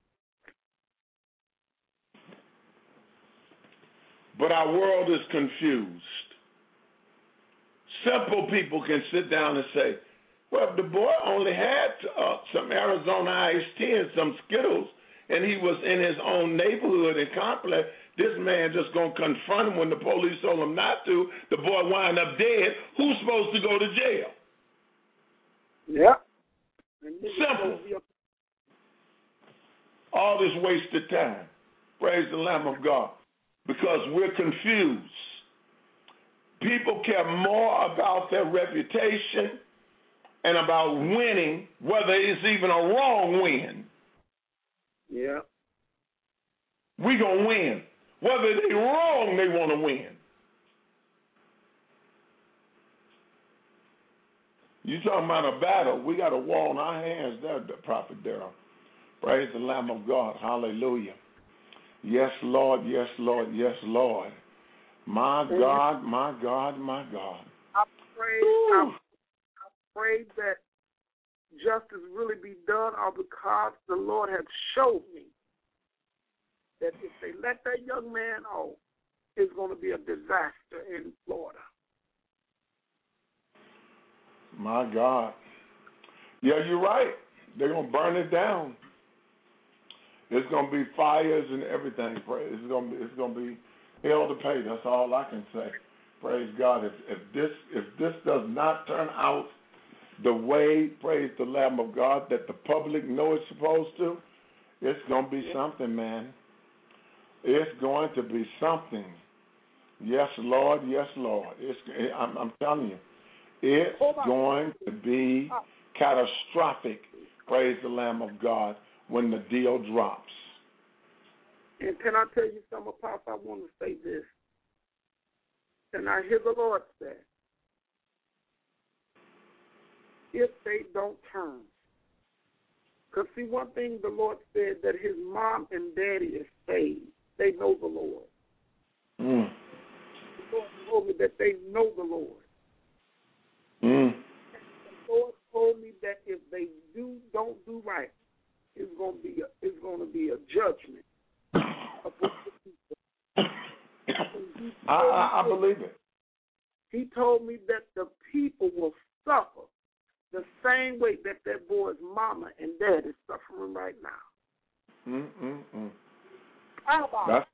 But our world is confused. Simple people can sit down and say, well, if the boy only had uh, some Arizona iced tea and some Skittles, and he was in his own neighborhood and complex, this man just going to confront him when the police told him not to. The boy wind up dead. Who's supposed to go to jail? Yeah. Simple. All this wasted time. Praise the Lamb of God. Because we're confused. People care more about their reputation and about winning, whether it's even a wrong win. Yeah. We going to win. Whether they wrong, they want to win. You talking about a battle. We got a war on our hands there, Prophet Darrell. Praise the Lamb of God. Hallelujah. Yes, Lord. Yes, Lord. Yes, Lord. My God, my God, my God. I pray, I, I pray that justice really be done, or because the Lord has showed me that if they let that young man off, it's going to be a disaster in Florida. My God. Yeah, you're right. They're going to burn it down. It's going to be fires and everything. It's going to be, it's going to be hell to pay. That's all I can say. Praise God. If, if this if this does not turn out the way, praise the Lamb of God, that the public know it's supposed to, it's going to be something, man. It's going to be something. Yes, Lord. Yes, Lord. It's, I'm, I'm telling you, it's going to be catastrophic, praise the Lamb of God, when the deal drops. And can I tell you something, Apostle? I want to say this. And I hear the Lord say, if they don't turn. Because, see, one thing the Lord said, that his mom and daddy is saved. They know the Lord. Mm. The Lord told me that they know the Lord. Mm. The Lord told me that if they do don't do right, it's going to be a, it's going to be a judgment. I, I, I believe it. He told me that the people will suffer the same way that that boy's mama and dad is suffering right now. Mm, mm, mm. That's,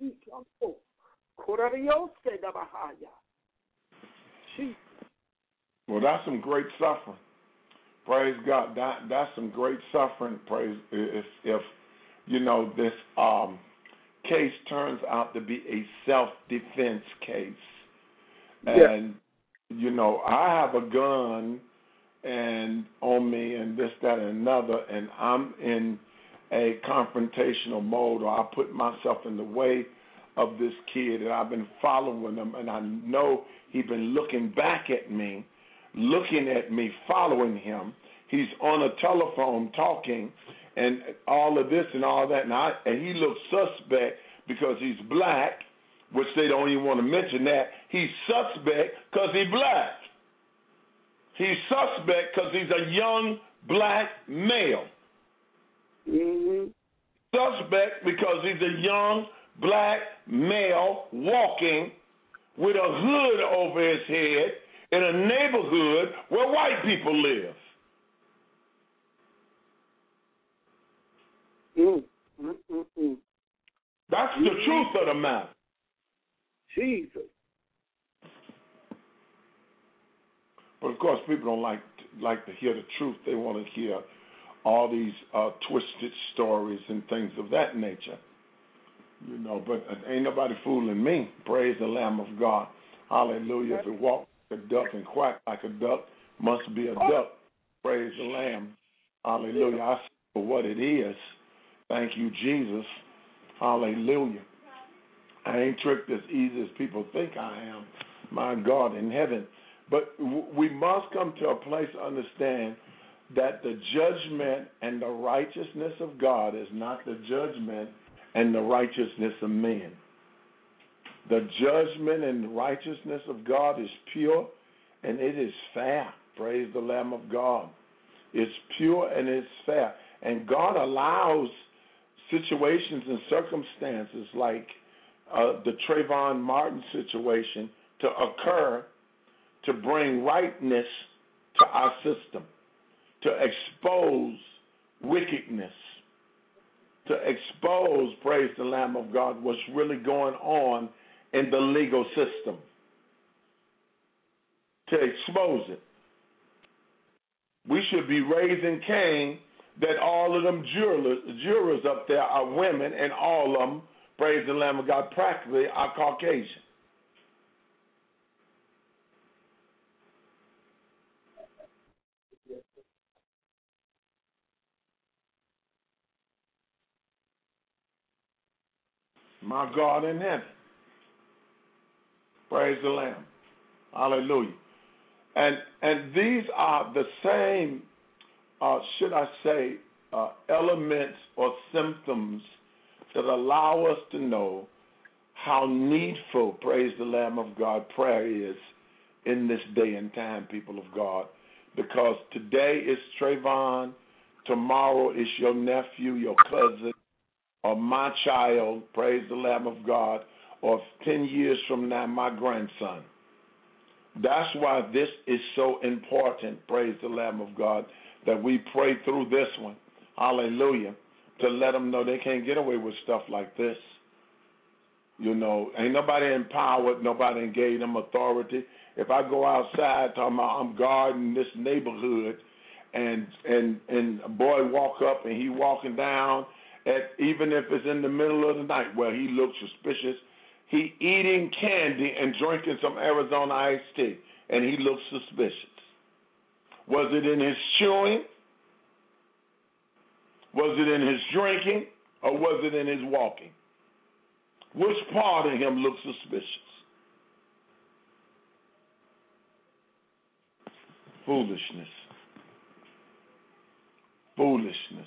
well, that's some great suffering. Praise God. That that's some great suffering. Praise if if you know this um, case turns out to be a self-defense case, and yeah. you know I have a gun and on me and this, that, and another, and I'm in a confrontational mode, or I put myself in the way of this kid, and I've been following him, and I know he's been looking back at me, looking at me, following him. He's on a telephone talking, and all of this and all that, and, I, and he looks suspect because he's black, which they don't even want to mention that. He's suspect because he's black. He's suspect because he's a young black male. Mm-hmm. Suspect because he's a young black male walking with a hood over his head in a neighborhood where white people live. Mm-hmm. That's the truth of the matter. Jesus. But of course, people don't like to, like to hear the truth. They want to hear all these uh, twisted stories and things of that nature. You know, but ain't nobody fooling me. Praise the Lamb of God. Hallelujah. If it walks like a duck and quack like a duck, must be a duck. Praise the Lamb. Hallelujah. I see for what it is. Thank you, Jesus. Hallelujah. I ain't tricked as easy as people think I am. My God in heaven. But we must come to a place to understand that the judgment and the righteousness of God is not the judgment and the righteousness of men. The judgment and the righteousness of God is pure and it is fair. Praise the Lamb of God. It's pure and it's fair. And God allows situations and circumstances like uh, the Trayvon Martin situation to occur to bring rightness to our system, to expose wickedness, to expose, praise the Lamb of God, what's really going on in the legal system, to expose it. We should be raising Cain that all of them jurors, jurors up there are women, and all of them, praise the Lamb of God, practically are Caucasian. My God in heaven. Praise the Lamb. Hallelujah. And and these are the same, uh, should I say, uh, elements or symptoms that allow us to know how needful, praise the Lamb of God, prayer is in this day and time, people of God. Because today is Trayvon, tomorrow is your nephew, your cousin, or my child, praise the Lamb of God, or ten years from now, my grandson. That's why this is so important, praise the Lamb of God, that we pray through this one, hallelujah, to let them know they can't get away with stuff like this. You know, ain't nobody empowered, nobody gave them authority. If I go outside talking about I'm guarding this neighborhood, and and and a boy walk up and he walking down, at even if it's in the middle of the night where he looks suspicious, he eating candy and drinking some Arizona iced tea, and he looks suspicious. Was it in his chewing? Was it in his drinking? Or was it in his walking? Which part of him looks suspicious? Foolishness. Foolishness.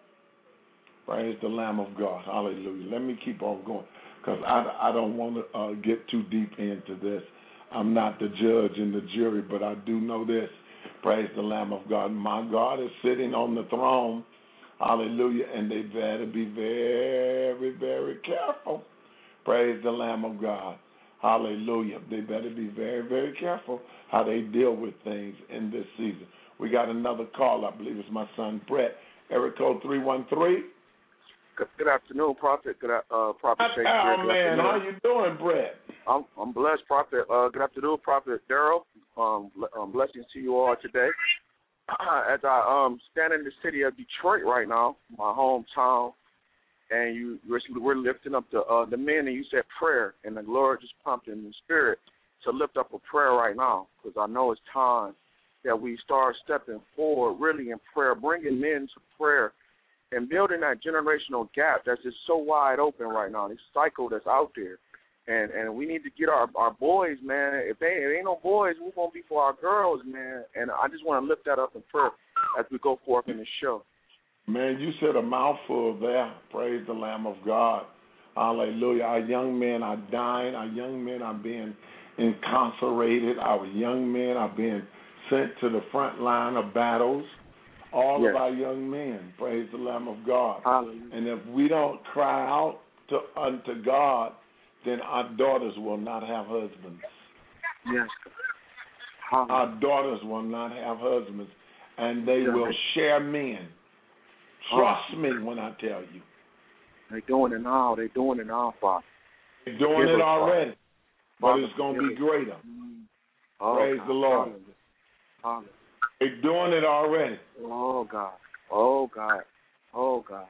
Praise the Lamb of God. Hallelujah. Let me keep on going, because I, I don't want to uh, get too deep into this. I'm not the judge and the jury, but I do know this. Praise the Lamb of God. My God is sitting on the throne. Hallelujah. And they better be very, very careful. Praise the Lamb of God. Hallelujah. They better be very, very careful how they deal with things in this season. We got another call. I believe it's my son, Brett. Area code three one three. Good, good afternoon, Prophet. Good uh, Prophet Shakespeare. Oh, man. How you doing, Brett? I'm, I'm blessed, Prophet. Uh, good afternoon, Prophet Daryl. Um, um, blessings to you all today. As I um, stand in the city of Detroit right now, my hometown, and you, we're lifting up the uh, the men, and you said prayer, and the Lord just prompted in the spirit to lift up a prayer right now, because I know it's time that we start stepping forward really in prayer, bringing men to prayer, and building that generational gap that's just so wide open right now, this cycle that's out there. And and we need to get our, our boys, man. If they if ain't no boys, we're going to be for our girls, man. And I just want to lift that up in prayer as we go forth in the show. Man, you said a mouthful there. Praise the Lamb of God. Hallelujah. Our young men are dying. Our young men are being incarcerated. Our young men are being sent to the front line of battles. All yes. of our young men, praise the Lamb of God. Hallelujah. And if we don't cry out to unto God, then our daughters will not have husbands. Yes. Hallelujah. Our daughters will not have husbands, and they yes. will share men. Trust oh. me when I tell you. They're doing it now. They're doing it now, Father. They're doing Give it us, already, Father. but it's going to be greater. Mm. Oh, praise God. the Lord. Hallelujah. Hallelujah. They're doing it already. Oh, God. Oh, God. Oh, God.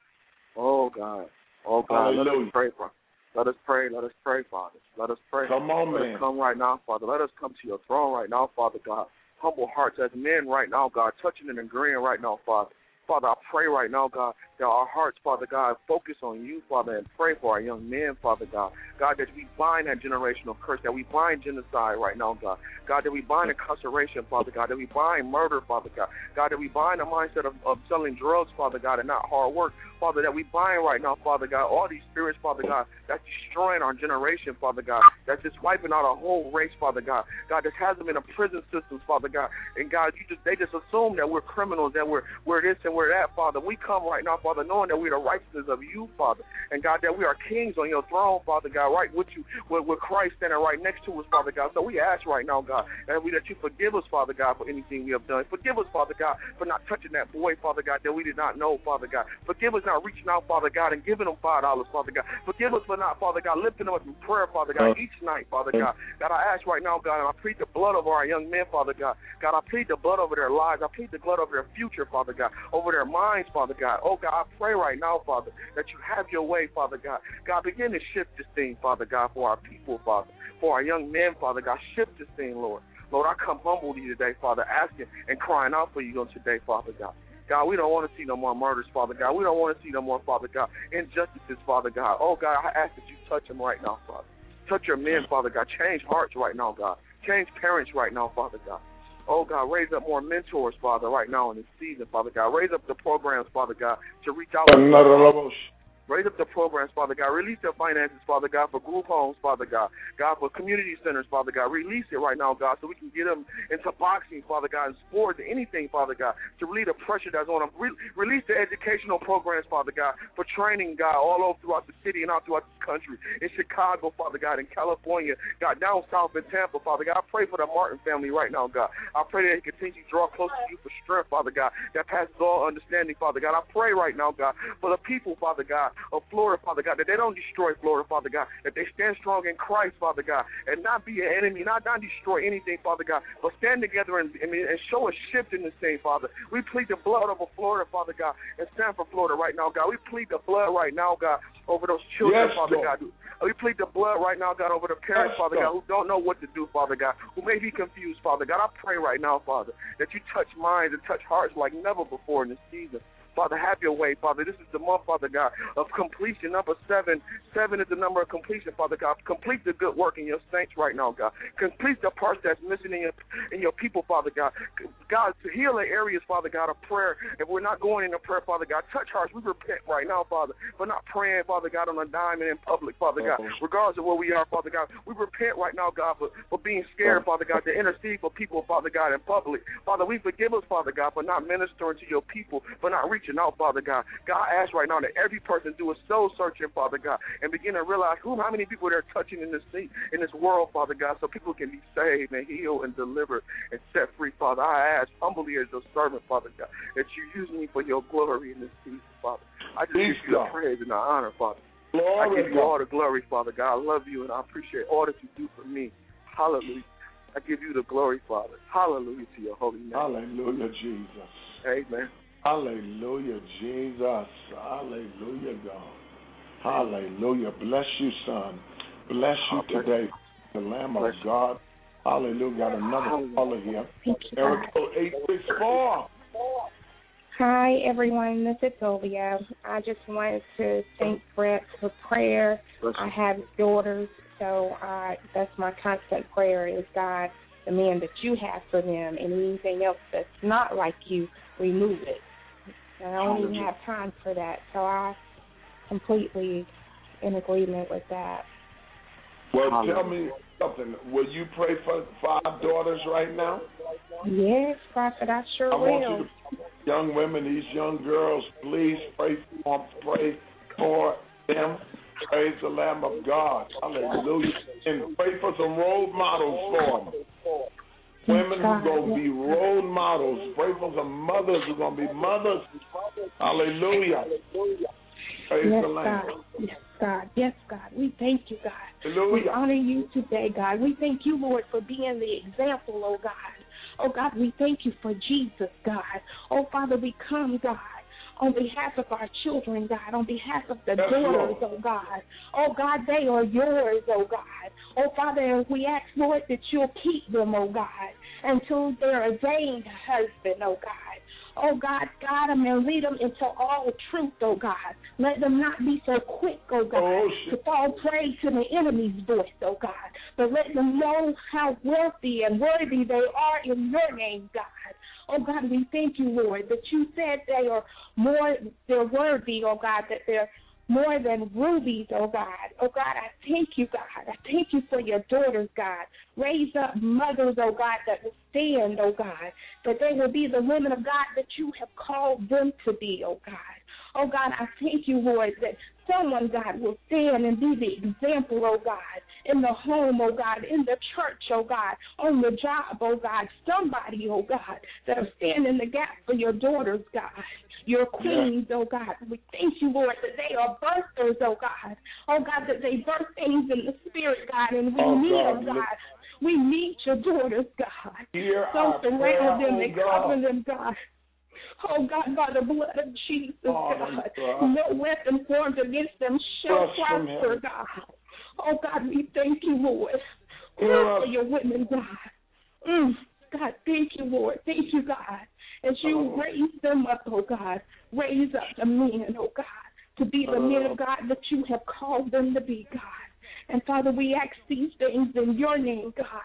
Oh, God. Oh, God. Hallelujah. Let us pray, Father. Let us pray. Let us pray, Father. Let us pray. Come on, Let man. us come right now, Father. Let us come to your throne right now, Father God. Humble hearts as men right now, God, touching and agreeing right now, Father. Father, I pray right now, God, that our hearts, Father God, focus on you, Father, and pray for our young men, Father God. God, that we bind that generational curse, that we bind genocide right now, God. God, that we bind incarceration, Father God, that we bind murder, Father God. God, that we bind the mindset of, of selling drugs, Father God, and not hard work. Father, that we bind right now, Father God, all these spirits, Father God, that's destroying our generation, Father God, that's just wiping out our whole race, Father God. God, that has them in a prison systems, Father God. And God, you just they just assume that we're criminals, that we're we're this and we're that, Father. We come right now, Father, knowing that we're the righteousness of you, Father. And God, that we are kings on your throne, Father God, right with you, with, with Christ standing right next to us, Father God. So we ask right now, God, that we that you forgive us, Father God, for anything we have done. Forgive us, Father God, for not touching that boy, Father God, that we did not know, Father God. Forgive us not reaching out, Father God, and giving them five dollars, Father God. Forgive us for not, Father God, lifting them up in prayer, Father God, each night, Father God. God, I ask right now, God, and I plead the blood over our young men, Father God. God, I plead the blood over their lives. I plead the blood over their future, Father God, over their minds, Father God. Oh, God, I pray right now, Father, that you have your way, Father God. God, begin to shift this thing, Father God, for our people, Father, for our young men, Father God. Shift this thing, Lord. Lord, I come humble to you today, Father, asking and crying out for you on today, Father God. God, we don't want to see no more murders, Father God. We don't want to see no more, Father God, injustices, Father God. Oh, God, I ask that you touch them right now, Father. Touch your men, Father God. Change hearts right now, God. Change parents right now, Father God. Oh, God, raise up more mentors, Father, right now in this season, Father God. Raise up the programs, Father God, to reach out to Raise up the programs, Father God. Release their finances, Father God, for group homes, Father God. God, for community centers, Father God. Release it right now, God, so we can get them into boxing, Father God, and sports, anything, Father God, to relieve the pressure that's on them. Re- release the educational programs, Father God, for training, God, all over throughout the city and all throughout the country. In Chicago, Father God, in California, God, down south in Tampa, Father God. I pray for the Martin family right now, God. I pray that they continue to draw close to you for strength, Father God, that passes all understanding, Father God. I pray right now, God, for the people, Father God, of Florida, Father God, that they don't destroy Florida, Father God, that they stand strong in Christ, Father God, and not be an enemy, not, not destroy anything, Father God, but stand together and, and, and show a shift in this thing, Father. We plead the blood over Florida, Father God, and stand for Florida right now, God. We plead the blood right now, God, over those children, yes, Father God. God. We plead the blood right now, God, over the parents, yes, Father God, who don't know what to do, Father God, who may be confused, Father God. I pray right now, Father, that you touch minds and touch hearts like never before in this season. Father, have your way, Father. This is the month, Father God, of completion. Number seven. Seven is the number of completion, Father God. Complete the good work in your saints right now, God. Complete the parts that's missing in your, in your people, Father God. God, to heal the areas, Father God, of prayer. If we're not going into prayer, Father God, touch hearts. We repent right now, Father, for not praying, Father God, on a dime and in public, Father God. Regardless of where we are, Father God, we repent right now, God, for, for being scared, Father God, to intercede for people, Father God, in public. Father, we forgive us, Father God, for not ministering to your people, for not reaching out, Father God. God, I ask right now that every person do a soul searching, Father God, and begin to realize who, how many people they're touching in this thing, in this world, Father God, so people can be saved and healed and delivered and set free, Father. I ask humbly as your servant, Father God, that you use me for your glory in this season, Father. I just Please give you the praise and the honor, Father. Glory I give you all the glory, Father God. I love you and I appreciate all that you do for me. Hallelujah. I give you the glory, Father. Hallelujah to your holy name. Hallelujah, Jesus. Amen. Hallelujah, Jesus. Hallelujah, God. Hallelujah. Bless you, son. Bless you today, the Lamb of God. Hallelujah. Got another caller here. Eric eight six four. Hi, everyone. This is Sylvia. I just wanted to thank Brett for prayer. I have daughters, so uh, that's my constant prayer is, God, the man that you have for them, and anything else that's not like you, remove it. And I don't even have time for that, so I completely in agreement with that. Well, tell me something. Will you pray for five daughters right now? Yes, Prophet, I sure I will. Want you to, young women, these young girls, please pray for, pray for them. Praise the Lamb of God. Hallelujah. And pray for some role models for them. Women who are going to be role models. Pray for some mothers who are going to be mothers. Hallelujah. Praise yes, the Lamb. God. Yes, God. Yes, God. We thank you, God. Hallelujah. We honor you today, God. We thank you, Lord, for being the example, oh God. Oh, God, we thank you for Jesus, God. Oh, Father, we come, God, on behalf of our children, God, on behalf of the yes, daughters, Lord. oh God. Oh, God, they are yours, oh God. Oh, Father, we ask, Lord, that you'll keep them, oh God, until their ordained husband, oh God. Oh, God, guide them and lead them into all truth, oh God. Let them not be so quick, oh God, oh, to fall prey to the enemy's voice, oh God. But let them know how wealthy and worthy they are in your name, God. Oh, God, we thank you, Lord, that you said they are more, they're worthy, oh God, that they're more than rubies, oh God. Oh, God, I thank you, God. I thank you for your daughters, God. Raise up mothers, oh God, that will stand, oh God, that they will be the women of God that you have called them to be, oh God. Oh, God, I thank you, Lord, that someone, God, will stand and be the example, oh God, in the home, oh God, in the church, oh God, on the job, oh God, somebody, oh God, that will stand in the gap for your daughters, God, your queens, yeah. oh God. We thank you, Lord, that they are birthers, oh God. Oh, God, that they birth things in the spirit, God, and we oh, need God, them, God. We need your daughters, God. Hear so surround them oh, and God. cover them, God. Oh, God, by the blood of Jesus, oh, God. God. No weapon formed against them shall prosper, God. Oh, God, we thank you, Lord, for your women, God. Mm, God, thank you, Lord. Thank you, God. As you oh. raise them up, oh, God, raise up the men, oh, God, to be the oh. men of God that you have called them to be, God. And, Father, we ask these things in your name, God.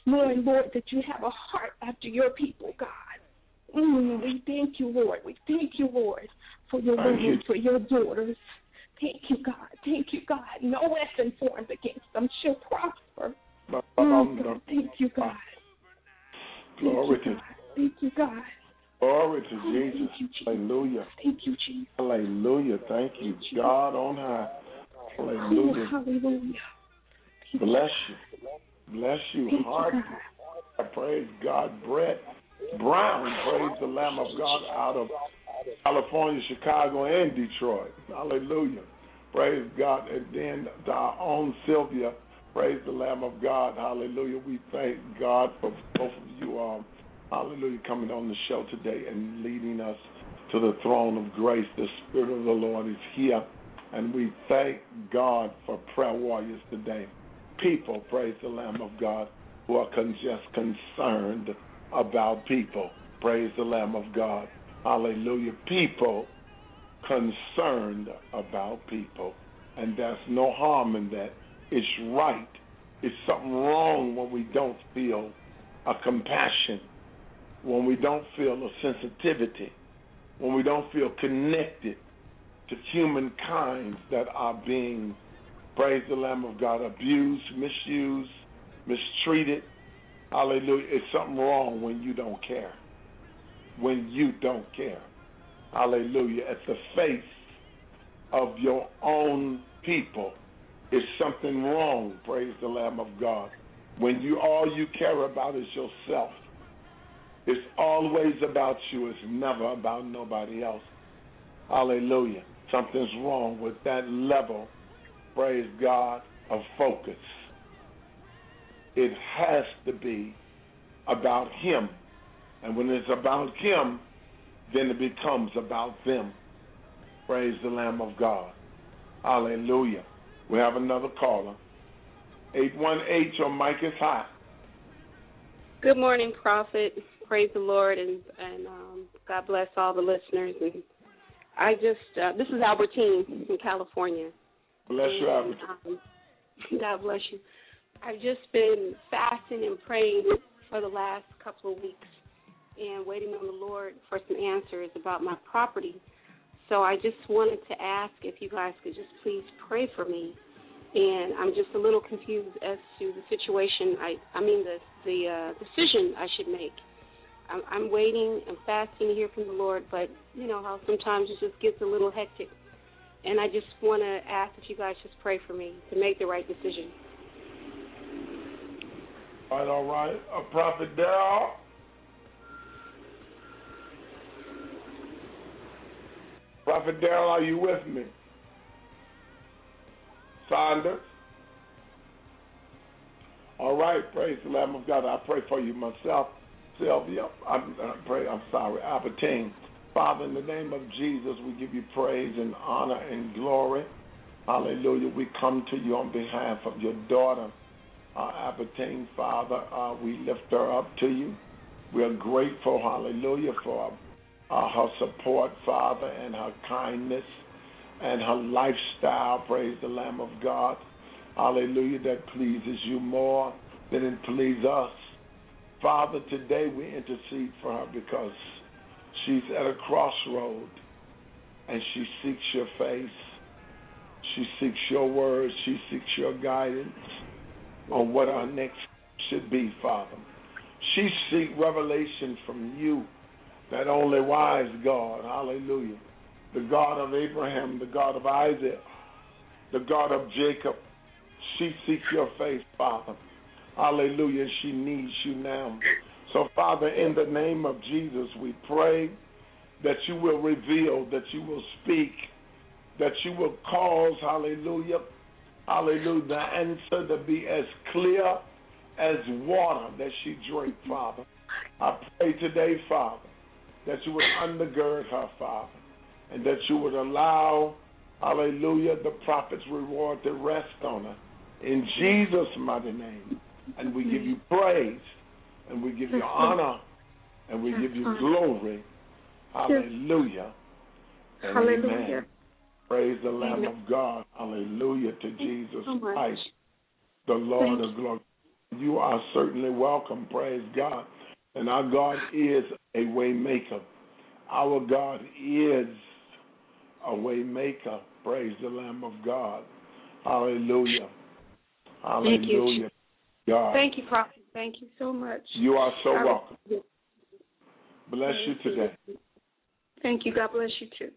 knowing, Lord, that you have a heart after your people, God. Mm, we thank you, Lord. We thank you, Lord, for your women, for your daughters. Thank you, God. Thank you, God. No weapon formed against them shall prosper. Mm, God, thank you, God. Glory to God. Thank you, God. Glory to Oh, Jesus. Thank you, Jesus. Hallelujah. Thank you, Jesus. Hallelujah. Thank you, God on high. Hallelujah. Oh, hallelujah. Thank Bless you. Bless you. Thank Heart. you, I praise God. Brett Brown, praise the Lamb of God, out of California, Chicago, and Detroit. Hallelujah. Praise God. And then to our own Sylvia, praise the Lamb of God. Hallelujah. We thank God for both of you all. Hallelujah. Coming on the show today and leading us to the throne of grace. The Spirit of the Lord is here. And we thank God for prayer warriors today. People, praise the Lamb of God, who are con- just concerned about people. Praise the Lamb of God. Hallelujah. People concerned about people. And there's no harm in that. It's right. It's something wrong when we don't feel a compassion, when we don't feel a sensitivity, when we don't feel connected to humankind that are being, praise the Lamb of God, abused, misused, mistreated. Hallelujah. It's something wrong when you don't care. When you don't care. Hallelujah. At the face of your own people, it's something wrong, praise the Lamb of God. When you all you care about is yourself. It's always about you. It's never about nobody else. Hallelujah. Something's wrong with that level, praise God, of focus. It has to be about Him. And when it's about Him, then it becomes about them. Praise the Lamb of God. Hallelujah. We have another caller. eight one eight, your mic is hot. Good morning, Prophet. Praise the Lord, and, and um, God bless all the listeners. And I just, uh, this is Albertine in California. Bless and, you, Albertine. Um, God bless you. I've just been fasting and praying for the last couple of weeks and waiting on the Lord for some answers about my property. So I just wanted to ask if you guys could just please pray for me. And I'm just a little confused as to the situation, I, I mean the, the uh, decision I should make. I'm, I'm waiting and fasting to hear from the Lord, but you know how sometimes it just gets a little hectic. And I just want to ask if you guys just pray for me to make the right decision. All right, all right. Uh, Prophet Darrell. Prophet Darrell, are you with me? Saunders. All right, praise the Lamb of God. I pray for you myself, Sylvia. I'm, I pray, I'm sorry, Albertine. Father, in the name of Jesus, we give you praise and honor and glory. Hallelujah. We come to you on behalf of your daughter, uh, Albertine, Father. Uh, we lift her up to you. We are grateful, hallelujah, for uh, her support, Father, and her kindness and her lifestyle, praise the Lamb of God. Hallelujah, that pleases you more than it pleases us. Father, today we intercede for her because she's at a crossroad and she seeks your face. She seeks your words. She seeks your guidance on what our next should be, Father. She seeks revelation from you, that only wise God, hallelujah, the God of Abraham, the God of Isaac, the God of Jacob. She seeks your face, Father. Hallelujah. She needs you now. So, Father, in the name of Jesus, we pray that you will reveal, that you will speak, that you will cause, hallelujah, hallelujah, the answer to be as clear as water that she drinks, Father. I pray today, Father, that you would undergird her, Father, and that you would allow, hallelujah, the prophet's reward to rest on her. In Jesus' mighty name. And we give you praise, and we give you honor, and we give you glory. Hallelujah. And Hallelujah. Amen. Praise the Lamb of God. Hallelujah to Jesus Christ, the Lord of glory. You are certainly welcome, praise God. And our God is a way maker. Our God is a way maker. Praise the Lamb of God. Hallelujah. Hallelujah. Thank you. God. Thank you, Prophet. Thank you so much. You are so God welcome. Bless you today. Thank you. God bless you too.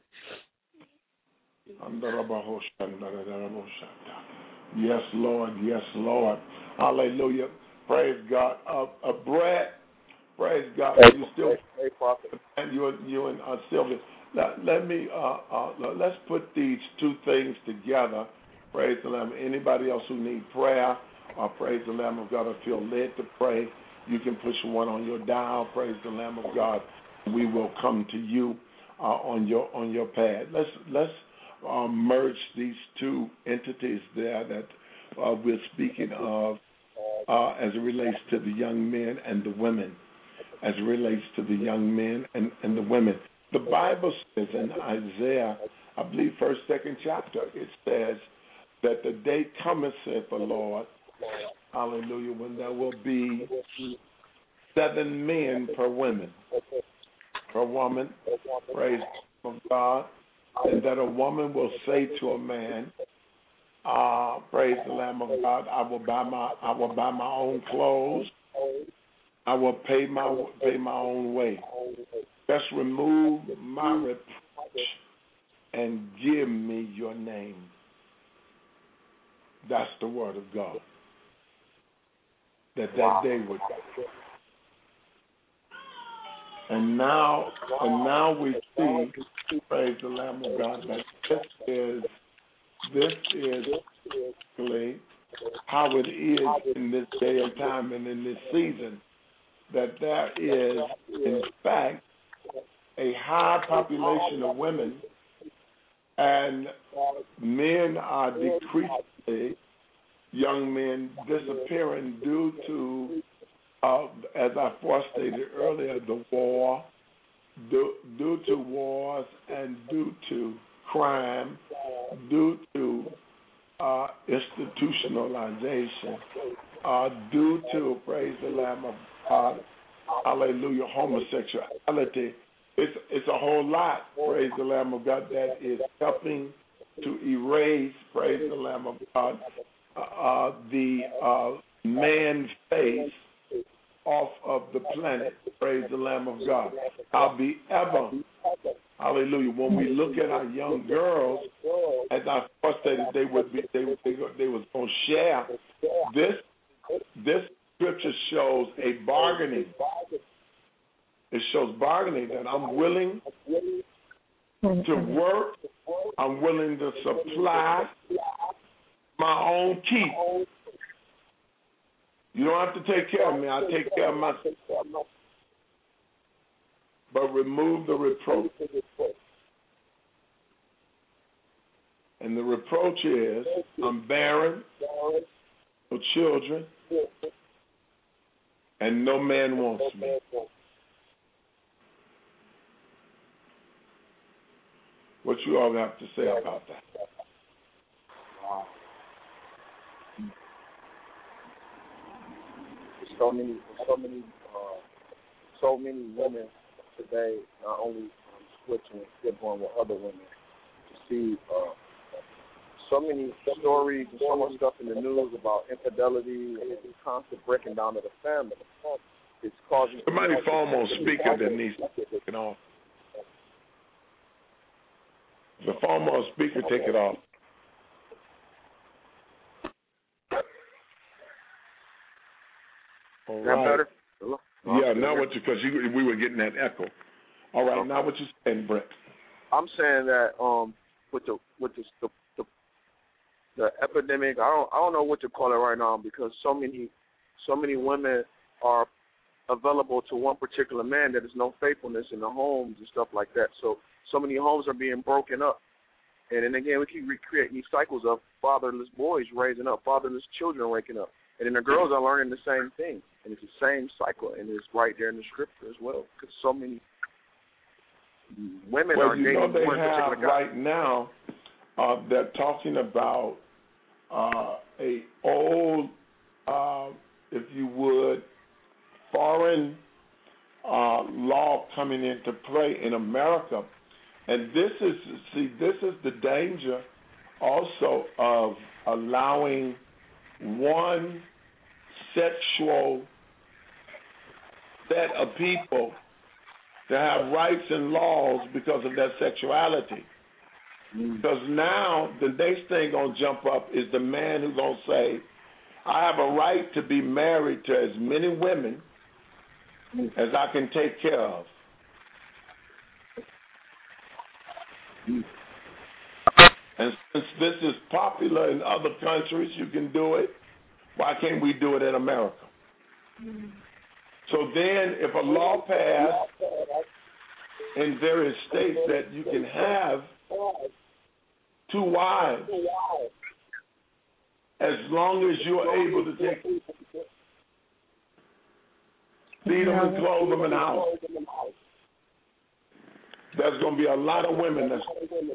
Yes, Lord. Yes, Lord. Hallelujah. Praise God. Uh, uh, Brett, praise God. Hey, you still, hey, Prophet. And you, you and uh, Sylvia. Let, let me. Uh, uh, let's put these two things together. Praise the Lamb. Anybody else who need prayer, or praise the Lamb of God, or feel led to pray, you can push one on your dial. Praise the Lamb of God. We will come to you uh, on your on your pad. Let's let's uh, merge these two entities there that uh, we're speaking of uh, as it relates to the young men and the women. As it relates to the young men and, and the women. The Bible says in Isaiah, I believe first, second chapter, it says that the day cometh, saith the Lord, hallelujah, when there will be seven men per woman, per woman, praise God, and that a woman will say to a man, uh, praise the Lamb of God, I will buy my I will buy my own clothes. I will pay my pay my own way. Just remove my reproach and give me your name. That's the word of God. That that day would come. And now, and now we see, praise the Lamb of God, that this is this is basically how it is in this day and time and in this season. That there is, in fact, a high population of women, and men are decreasing, young men disappearing due to, uh, as I stated earlier, the war, due, due to wars and due to crime, due to uh, institutionalization, uh, due to, praise the Lamb of God, hallelujah, homosexuality. It's it's a whole lot, praise the Lamb of God, that is helping to erase, praise the Lamb of God, uh, the uh, man face off of the planet, praise the Lamb of God. However, hallelujah, when we look at our young girls, as I first stated, they would be they they, they was going to share this this. Scripture shows a bargaining. It shows bargaining, that I'm willing to work. I'm willing to supply my own keep. You don't have to take care of me. I'll take care of myself. But remove the reproach. And the reproach is, I'm barren, no children, and no man wants me. What you all have to say about that? Wow. So many, so many, uh, so many women today not only um, switching and sibling with other women to see uh, so many stories and so much stuff in the news about infidelity and constant breaking down of the family. It's causing somebody phone on speaker that needs to take it off. The phone on speaker, take it off. All Is that right. better? Hello? Yeah, now what you, because we were getting that echo. All right, now what you saying, Brett? I'm saying that um, with the with the, the the the epidemic, I don't I don't know what to call it right now, because so many so many women are available to one particular man that there's no faithfulness in the homes and stuff like that. So so many homes are being broken up. And then again, we keep recreating these cycles of fatherless boys raising up, fatherless children waking up. And then the girls are learning the same thing. And it's the same cycle, and it's right there in the scripture as well. Because so many women well, are you dating know they one have particular guy. Right now, uh, they're talking about uh, a old uh, if you would, foreign uh, law coming into play in America. And this is, see, this is the danger also of allowing one sexual set of people to have rights and laws because of their sexuality. Because now the next thing going to jump up is the man who's going to say, I have a right to be married to as many women as I can take care of. And since this is popular in other countries, you can do it. Why can't we do it in America? So then if a law passed in various states that you can have two wives as long as you're able to take feed them and clothe them in the house, there's going to be a lot of women that's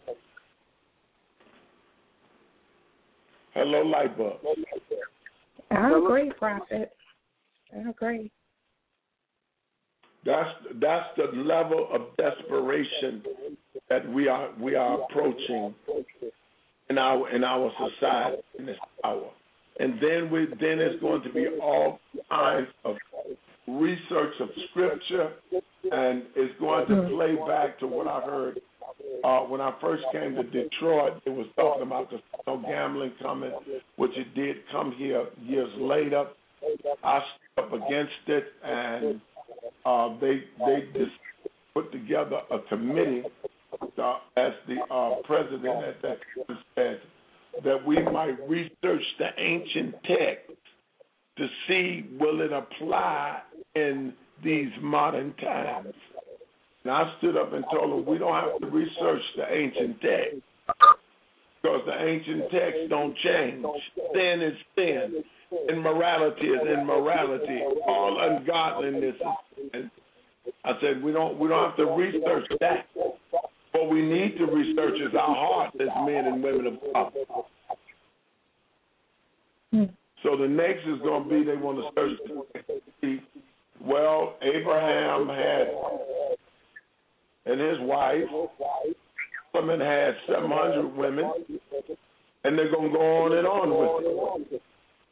hello, Lightbulb. I agree, Prophet. I agree. That's that's the level of desperation that we are we are approaching in our in our society in this hour. And then we then it's going to be all kinds of research of scripture, and it's going to play back to what I heard uh, when I first came to Detroit. It was talking about the no gambling coming, which it did come here years later. I stood up against it, and uh, they they just put together a committee, uh, as the uh, president at that time said, that we might research the ancient text to see will it apply in these modern times. And I stood up and told them we don't have to research the ancient text because the ancient texts don't change. Sin is sin. Immorality is immorality. All ungodliness is sin. I said we don't we don't have to research that. What we need to research is our hearts as men and women of God. So the next is going to be they want to search to see, well, Abraham had, and his wife, Solomon had seven hundred women, and they're going to go on and on with it.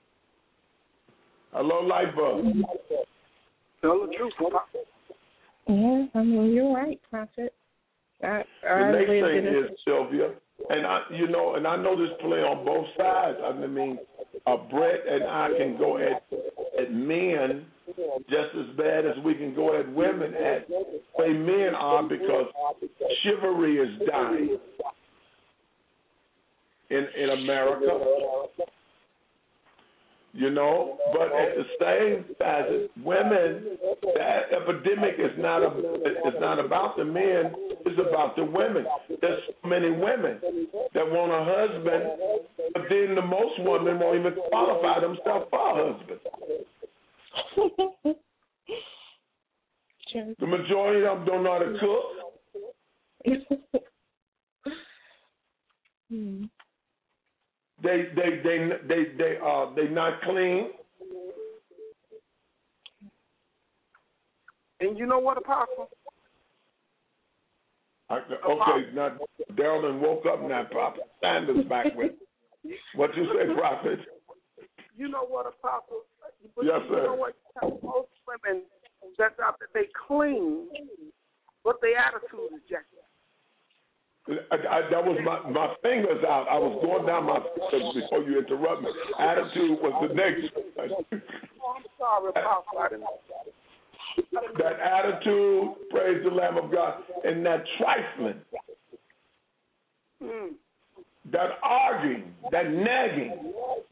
Hello, Lightbulb. Tell the truth, Papa. Yeah, I mean, you're right, Prophet. I, I the next thing is, Sylvia, and I, you know, and I know this play on both sides. I mean, uh, Brett and I can go at at men just as bad as we can go at women at the way men are, because chivalry is dying in in America. You know, but at the same time, women, the epidemic is not a, it's not about the men, it's about the women. There's so many women that want a husband, but then the most women won't even qualify themselves for a husband. The majority of them don't know how to cook. hmm. They they they they they uh they not clean. And you know what, Apostle? I, okay, now Darylyn woke up now. Prophet Sanders back with what you say, Prophet? You know what, Apostle? But yes, you sir. know what? Most women that's out there, they clean, but their attitude is jacked. I, I, that was my, my fingers out. I was going down my fingers before you interrupt me. Attitude was the next thing. Oh, I'm sorry, Apostle. I didn't know that. That attitude, praise the Lamb of God, and that trifling, mm. that arguing, that nagging.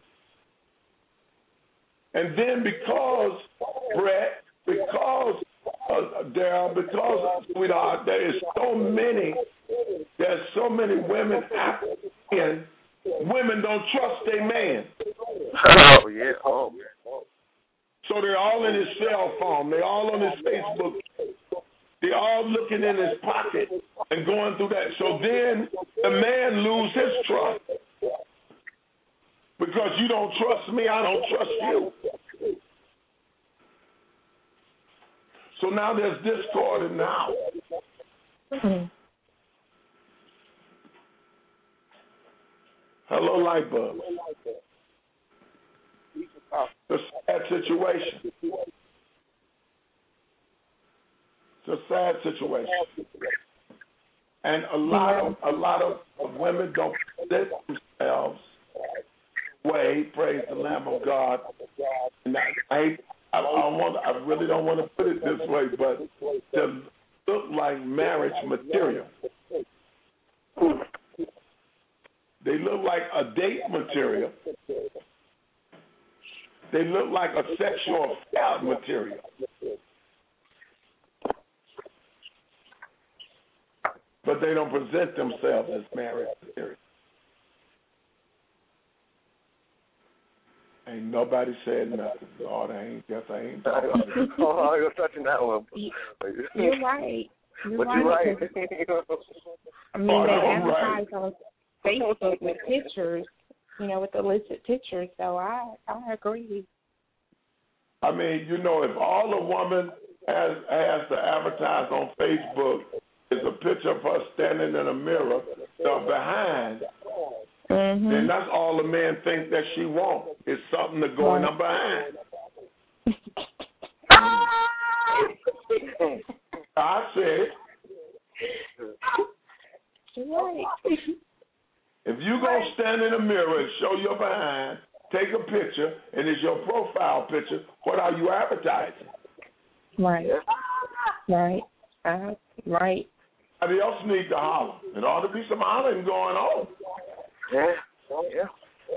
And then because, Brett, because, uh, Daryl, because, sweetheart, there is so many, there's so many women African, women don't trust their man. Oh, yeah. Oh, So they're all in his cell phone. They're all on his Facebook. They're all looking in his pocket and going through that. So then the man loses his trust. Because you don't trust me, I don't trust you. So now there's discord in the house. Mm-hmm. Hello, light bulb. It's a sad situation. It's a sad situation. And a lot of a lot of, of women don't present themselves way, praise the Lamb of God. And I, I, I, I want I really don't want to put it this way, but to look like marriage material. They look like a date material. They look like a sexual assault material. But they don't present themselves as marriage material. Ain't nobody said nothing. Lord, I ain't guess I ain't talking. Oh, I was touching that one. You're right. You're but right. you're right. I mean, oh, they no, advertise right. on Facebook with pictures, you know, with illicit pictures. So I, I agree. I mean, you know, if all a woman has has to advertise on Facebook is a picture of her standing in a mirror, the behind, mm-hmm. then that's all the man thinks that she wants is something to go in her behind. I said it. Right. If you go stand in a mirror and show your behind, take a picture, and it's your profile picture, what are you advertising? Right. Right. Uh, right. Somebody else needs to holler. There ought to be some hollering going on. Yeah. Yeah.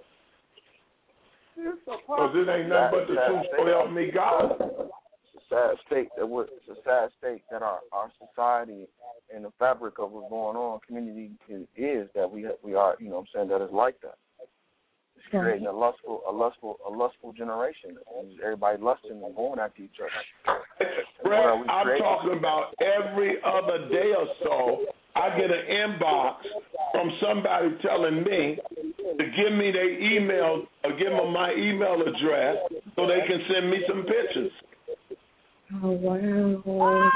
Because it ain't nothing but the truth, so help me God. It's a sad state that we're, it's a sad state that our, our society and the fabric of what's going on, community is, is that we we are, you know what I'm saying, that is like that. It's creating a lustful a lustful a lustful generation. Everybody lusting and going after each other. Brett, I'm talking about every other day or so, I get an inbox from somebody telling me to give me their email or give them my email address so they can send me some pictures. Oh, wow.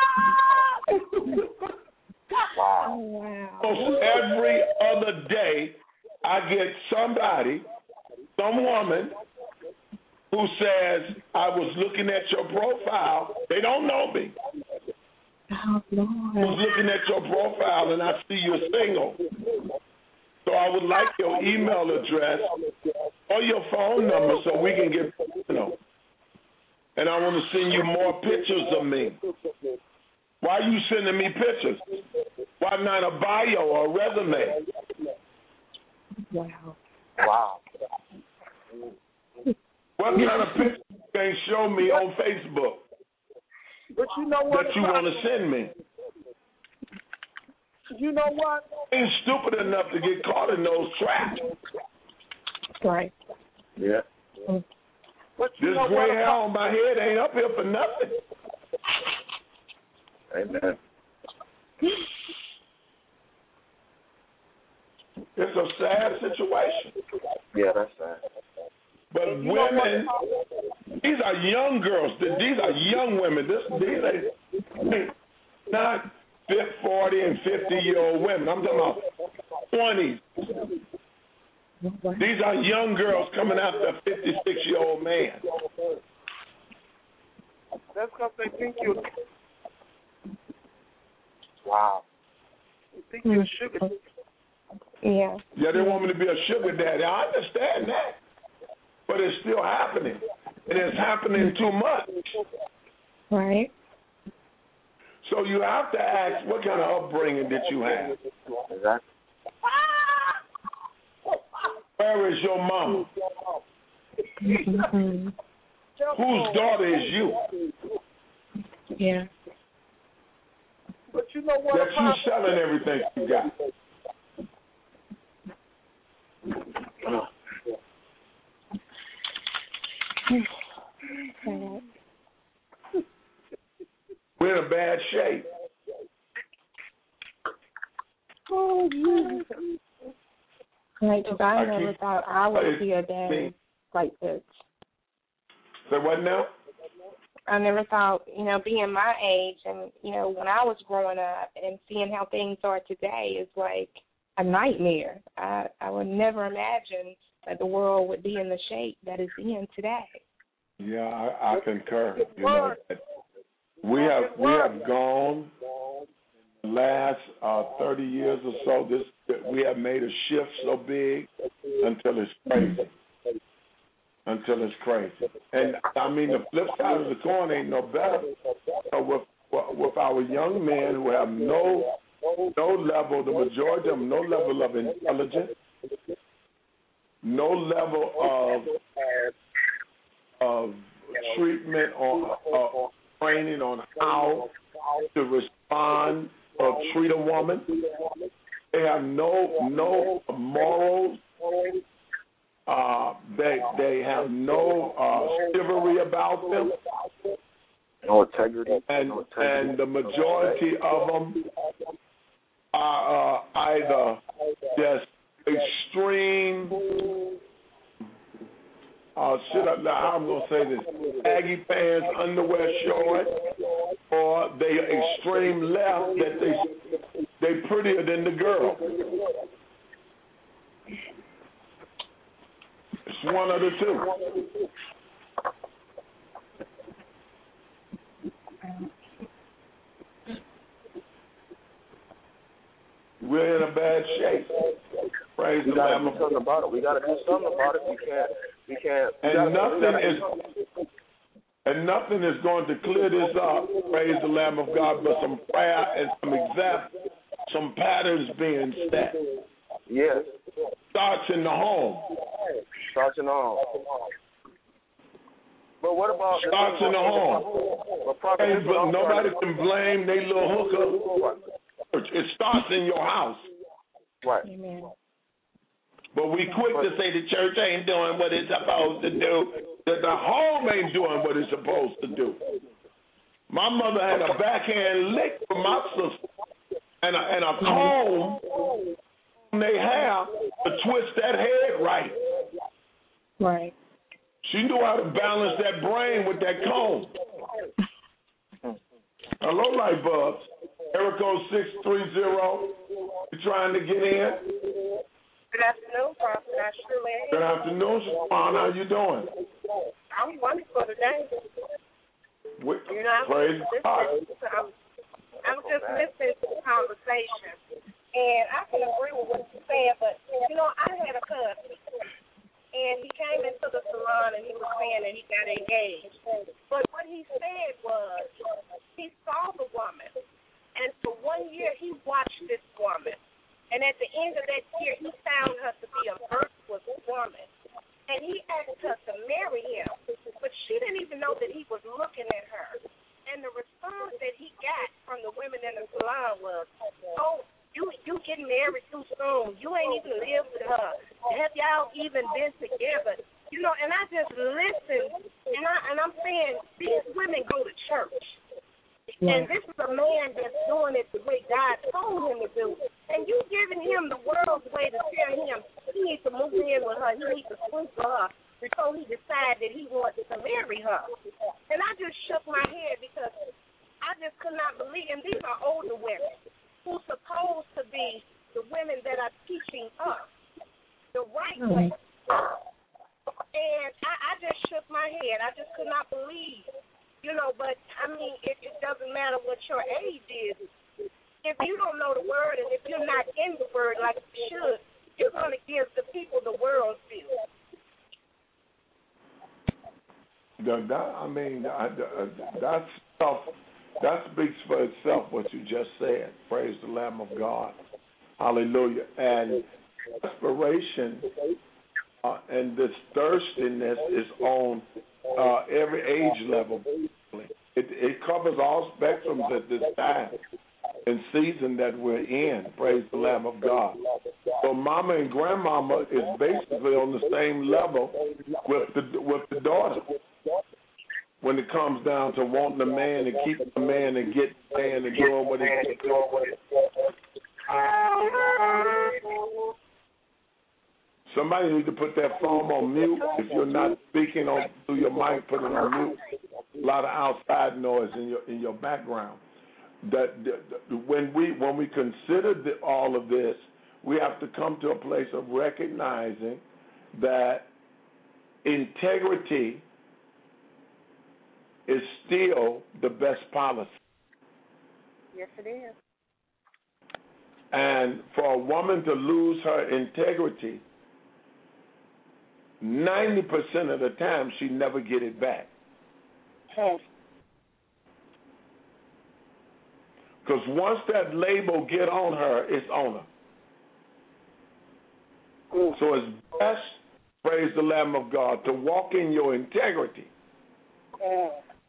Wow. Oh, wow. Almost every other day, I get somebody, some woman, who says, I was looking at your profile. They don't know me. Oh, Lord. I was looking at your profile, and I see you're single. So I would like your email address or your phone number so we can get, you know. And I want to send you more pictures of me. Why are you sending me pictures? Why not a bio or a resume? Wow. Wow. What kind of pictures can you show me on Facebook But you know what? that you want to send me? You know what? I ain't stupid enough to get caught in those traps. Right. Yeah. Mm. But you This know gray what? hair on my head ain't up here for nothing. Amen. It's a sad situation. Yeah, that's sad. But women, these are young girls. These are young women. This, these are not forty and fifty-year-old women. I'm talking about twenties. These are young girls coming after a fifty-six-year-old man. That's because they think you Wow. they think you're sugar. Yeah. Yeah, they want me to be a sugar daddy. I understand that. But it's still happening. And it's happening too much. Right. So you have to ask, what kind of upbringing did you have? Exactly. Where is your mama? Mm-hmm. Whose daughter is you? Yeah. But you know what? That you selling everything you got. We're in a bad shape. Oh, like, because I never thought I would see a day like this. Say what now? I never thought, you know, being my age and, you know, when I was growing up and seeing how things are today is like a nightmare. I, I would never imagine that the world would be in the shape that it's in today. Yeah, I, I concur. You know, we have we have gone the last uh, thirty years or so. This we have made a shift so big until it's crazy. Until it's crazy. And I mean, the flip side of the coin ain't no better. So with with our young men who have no no level, the majority of them, no level of intelligence, no level of of treatment or uh, training on how to respond or treat a woman. They have no no morals. Uh, they they have no uh, chivalry about them. No integrity. And no integrity. and the majority of them are uh, either just extreme. Uh, shit, I, I'm gonna say this: baggy pants, underwear short, or they extreme left that they they prettier than the girl. It's one of the two. We're in a bad shape. Praise we the gotta Lamb do of something about it. We gotta do something about it. We can't. We can't. We and gotta, nothing gotta, is. And nothing is going to clear this up. Praise the Lamb of God, but some prayer and some example, some patterns being set. Yes. Starts in the home. Starts in the home. But what about starts in the home? Hey, but nobody can blame they little hooker. It starts in your house. Right. Amen. But we quick to say the church ain't doing what it's supposed to do. That the home ain't doing what it's supposed to do. My mother had a backhand lick from my sister and a, and a comb they have to twist that head right. Right. She knew how to balance that brain with that comb. Hello, light bulbs. Area code six three zero. You trying to get in? Good afternoon, Prophet. I sure am. Good afternoon, Shawan. How you doing? I'm wonderful today. We, you know, I'm praise God. I'm, I'm just listening to the conversation. And I can agree with what you're saying, but, you know, I had a cousin, and he came into the salon, and he was saying that he got engaged. But what he said was he saw the woman, and for one year he watched this woman. And at the end of that year, he found her to be a virtuous woman. And he asked her to marry him, but she didn't even know that he was looking at her. And the response that he got from the women in the salon was, oh, You you getting married too soon. You ain't even lived with her. Have y'all even been together? You know, and I just listened, and I and I'm saying these women go to church, yeah. And this is a man that's doing it the way God told him to do. And you giving him the world's way to tell him he needs to move in with her. He needs to sleep with her before he decides that he wants to marry her. And I just shook my head because I just could not believe. And these are older women who's supposed to be the women that are teaching us the right way. And I, I just shook my head. I just could not believe, you know, but, I mean, it, it doesn't matter what your age is. If you don't know the word and if you're not in the word like you should, you're going to give the people the world's view. That, I mean, that's tough. That speaks for itself, what you just said. Praise the Lamb of God. Hallelujah. And desperation uh, and this thirstiness is on uh, every age level. It, it covers all spectrums at this time and season that we're in. Praise the Lamb of God. So mama and grandmama is basically on the same level with the with the daughter. When it comes down to wanting a man and keeping a man and getting a man and doing what he's doing. Somebody need to put that phone on mute. If you're not speaking on through your mic, put it on mute. a lot of outside noise in your in your background. That, that when we when we consider the, all of this, we have to come to a place of recognizing that integrity is still the best policy. Yes, it is. And for a woman to lose her integrity, ninety percent of the time she never get it back. Because once that label get on her, it's on her. Mm. So it's best, praise the Lamb of God, to walk in your integrity. Mm.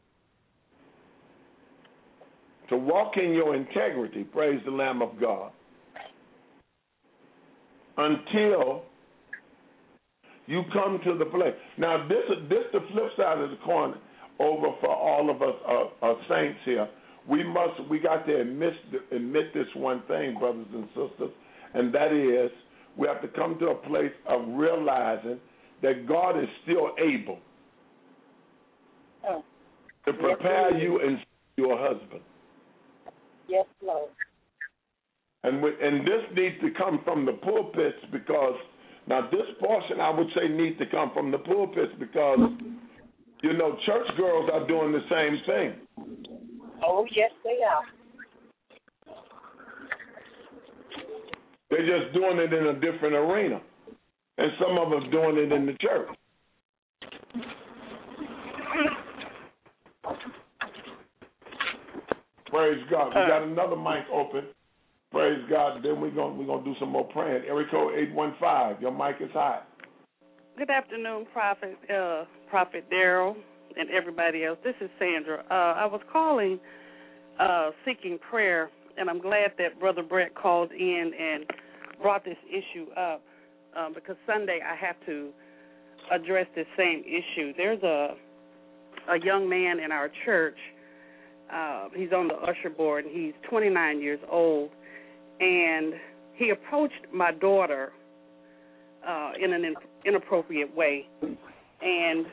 To walk in your integrity, praise the Lamb of God, until you come to the place. Now, this is this the flip side of the coin over for all of us uh, uh, saints here. We must, we got to admit, admit this one thing, brothers and sisters, and that is we have to come to a place of realizing that God is still able oh. to prepare yes, you and your husband. Yes, Lord. And we, and this needs to come from the pulpits, because now this portion I would say needs to come from the pulpits, because you know church girls are doing the same thing. Oh, yes, they are. They're just doing it in a different arena. And some of them doing it in the church. Praise God. We got another mic open. Praise God. Then we're going we're gonna do some more praying. Area code eight one five. Your mic is hot. Good afternoon, Prophet, uh, Prophet Daryl, and everybody else. This is Sandra. Uh, I was calling uh, seeking prayer, and I'm glad that Brother Brett called in and brought this issue up, um, because Sunday I have to address this same issue. There's a a young man in our church. Uh, he's on the usher board, and he's twenty-nine years old, and he approached my daughter uh, in an in- inappropriate way. And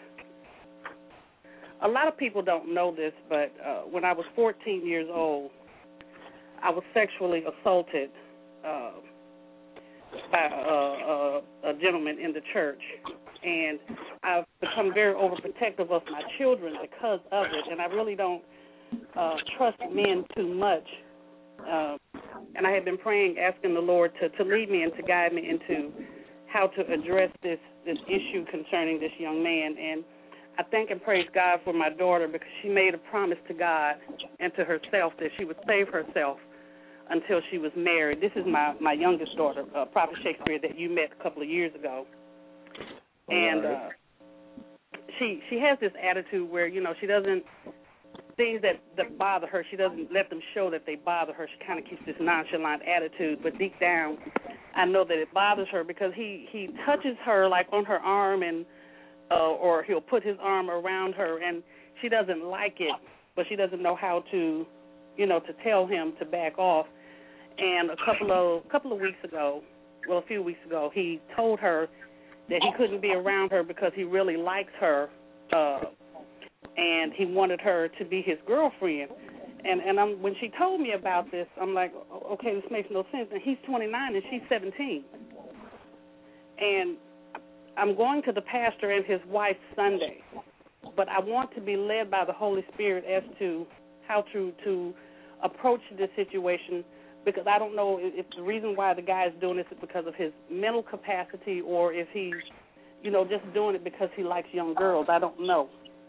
a lot of people don't know this, but uh, when I was fourteen years old, I was sexually assaulted uh, by uh, uh, a gentleman in the church. And I've become very overprotective of my children because of it, and I really don't uh, trust men too much. Uh, and I have been praying, asking the Lord to, to lead me and to guide me into how to address this, this issue concerning this young man. And I thank and praise God for my daughter, because she made a promise to God and to herself that she would save herself until she was married. This is my, my youngest daughter, uh, Prophet Shakespeare, that you met a couple of years ago. And uh, she she has this attitude where, you know, she doesn't, things that, that bother her, she doesn't let them show that they bother her. She kind of keeps this nonchalant attitude, but deep down I know that it bothers her, because he, he touches her like on her arm, and uh, or he'll put his arm around her, and she doesn't like it, but she doesn't know how to, you know, to tell him to back off. And a couple of couple of weeks ago, well, a few weeks ago, he told her that he couldn't be around her because he really likes her, uh, and he wanted her to be his girlfriend. And and I'm, when she told me about this, I'm like, okay, this makes no sense. And he's twenty-nine and she's seventeen. And I'm going to the pastor and his wife Sunday, but I want to be led by the Holy Spirit as to how to, to approach this situation, because I don't know if the reason why the guy is doing this is because of his mental capacity, or if he's, you know, just doing it because he likes young girls. I don't know.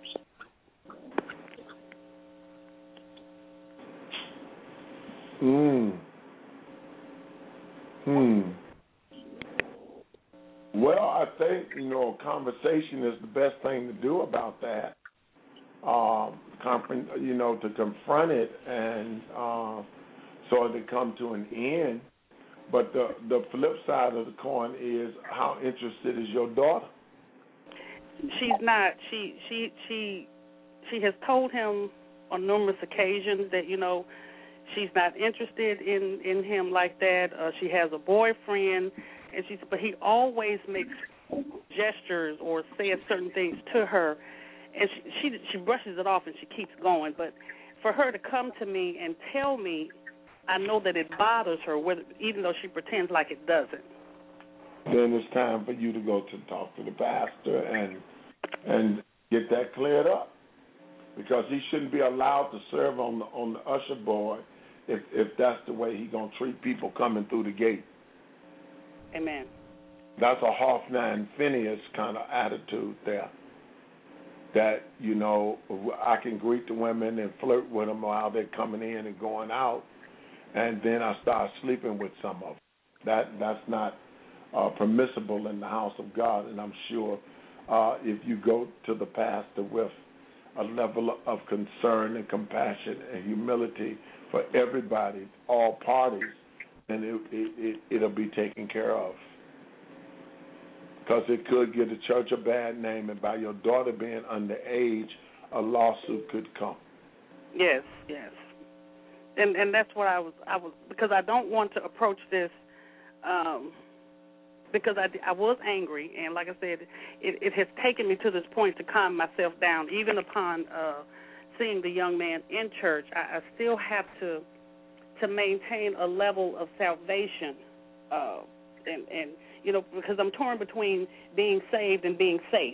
Hmm. Hmm. Well, I think, you know, conversation is the best thing to do about that. Um, you know, to confront it and uh, sort of come to an end. But the the flip side of the coin is, how interested is your daughter? She's not. She she she she has told him on numerous occasions that, you know, she's not interested in, in him like that. Uh, she has a boyfriend, and she's but he always makes gestures or says certain things to her, and she, she she brushes it off and she keeps going. But for her to come to me and tell me, I know that it bothers her, whether, even though she pretends like it doesn't. Then it's time for you to go to talk to the pastor and and get that cleared up, because he shouldn't be allowed to serve on the on the usher board if if that's the way he's gonna treat people coming through the gate. Amen. That's a Hoffman and Phineas kind of attitude there. That, you know, I can greet the women and flirt with them while they're coming in and going out, and then I start sleeping with some of them. That that's not uh, permissible in the house of God. And I'm sure uh, if you go to the pastor with a level of concern and compassion and humility for everybody, all parties, then it, it, it, it'll be taken care of. Because it could get the church a bad name, and by your daughter being underage, a lawsuit could come. Yes, yes, and and that's what I was I was because I don't want to approach this um, because I, I was angry, and like I said, it, it has taken me to this point to calm myself down. Even upon uh, seeing the young man in church, I, I still have to to maintain a level of salvation, uh, and and. You know, because I'm torn between being saved and being safe.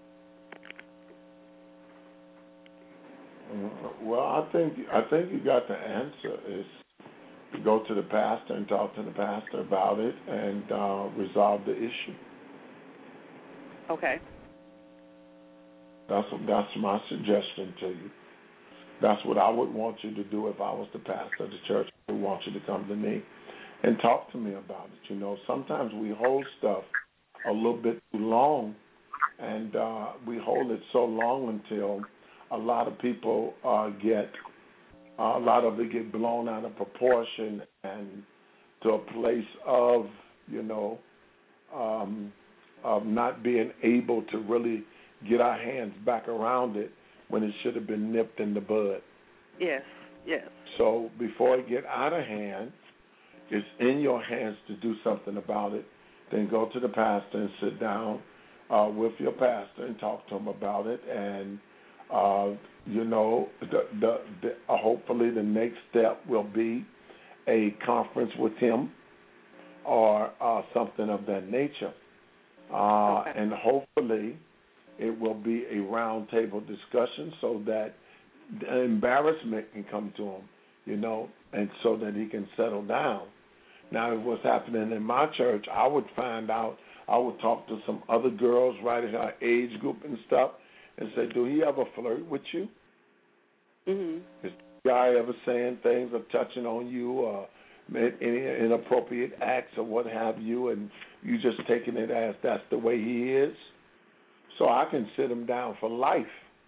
Well, I think I think you got the answer. Is to go to the pastor and talk to the pastor about it and uh, resolve the issue. Okay. That's that's my suggestion to you. That's what I would want you to do if I was the pastor of the church. I would want you to come to me and talk to me about it. You know, sometimes we hold stuff a little bit too long, and uh, we hold it so long until a lot of people uh, get, uh, a lot of it get blown out of proportion and to a place of, you know, um, of not being able to really get our hands back around it when it should have been nipped in the bud. Yes, yes. So before it get out of hand, it's in your hands to do something about it. Then go to the pastor and sit down uh, with your pastor and talk to him about it. And, uh, you know, the, the, the, uh, hopefully the next step will be a conference with him or uh, something of that nature. Uh, okay. And hopefully it will be a roundtable discussion so that the embarrassment can come to him, you know, and so that he can settle down. Now, if what's happening in my church, I would find out, I would talk to some other girls right in our age group and stuff and say, do he ever flirt with you? Mm-hmm. Is the guy ever saying things or touching on you or any inappropriate acts or what have you, and you just taking it as that's the way he is? So I can sit him down for life.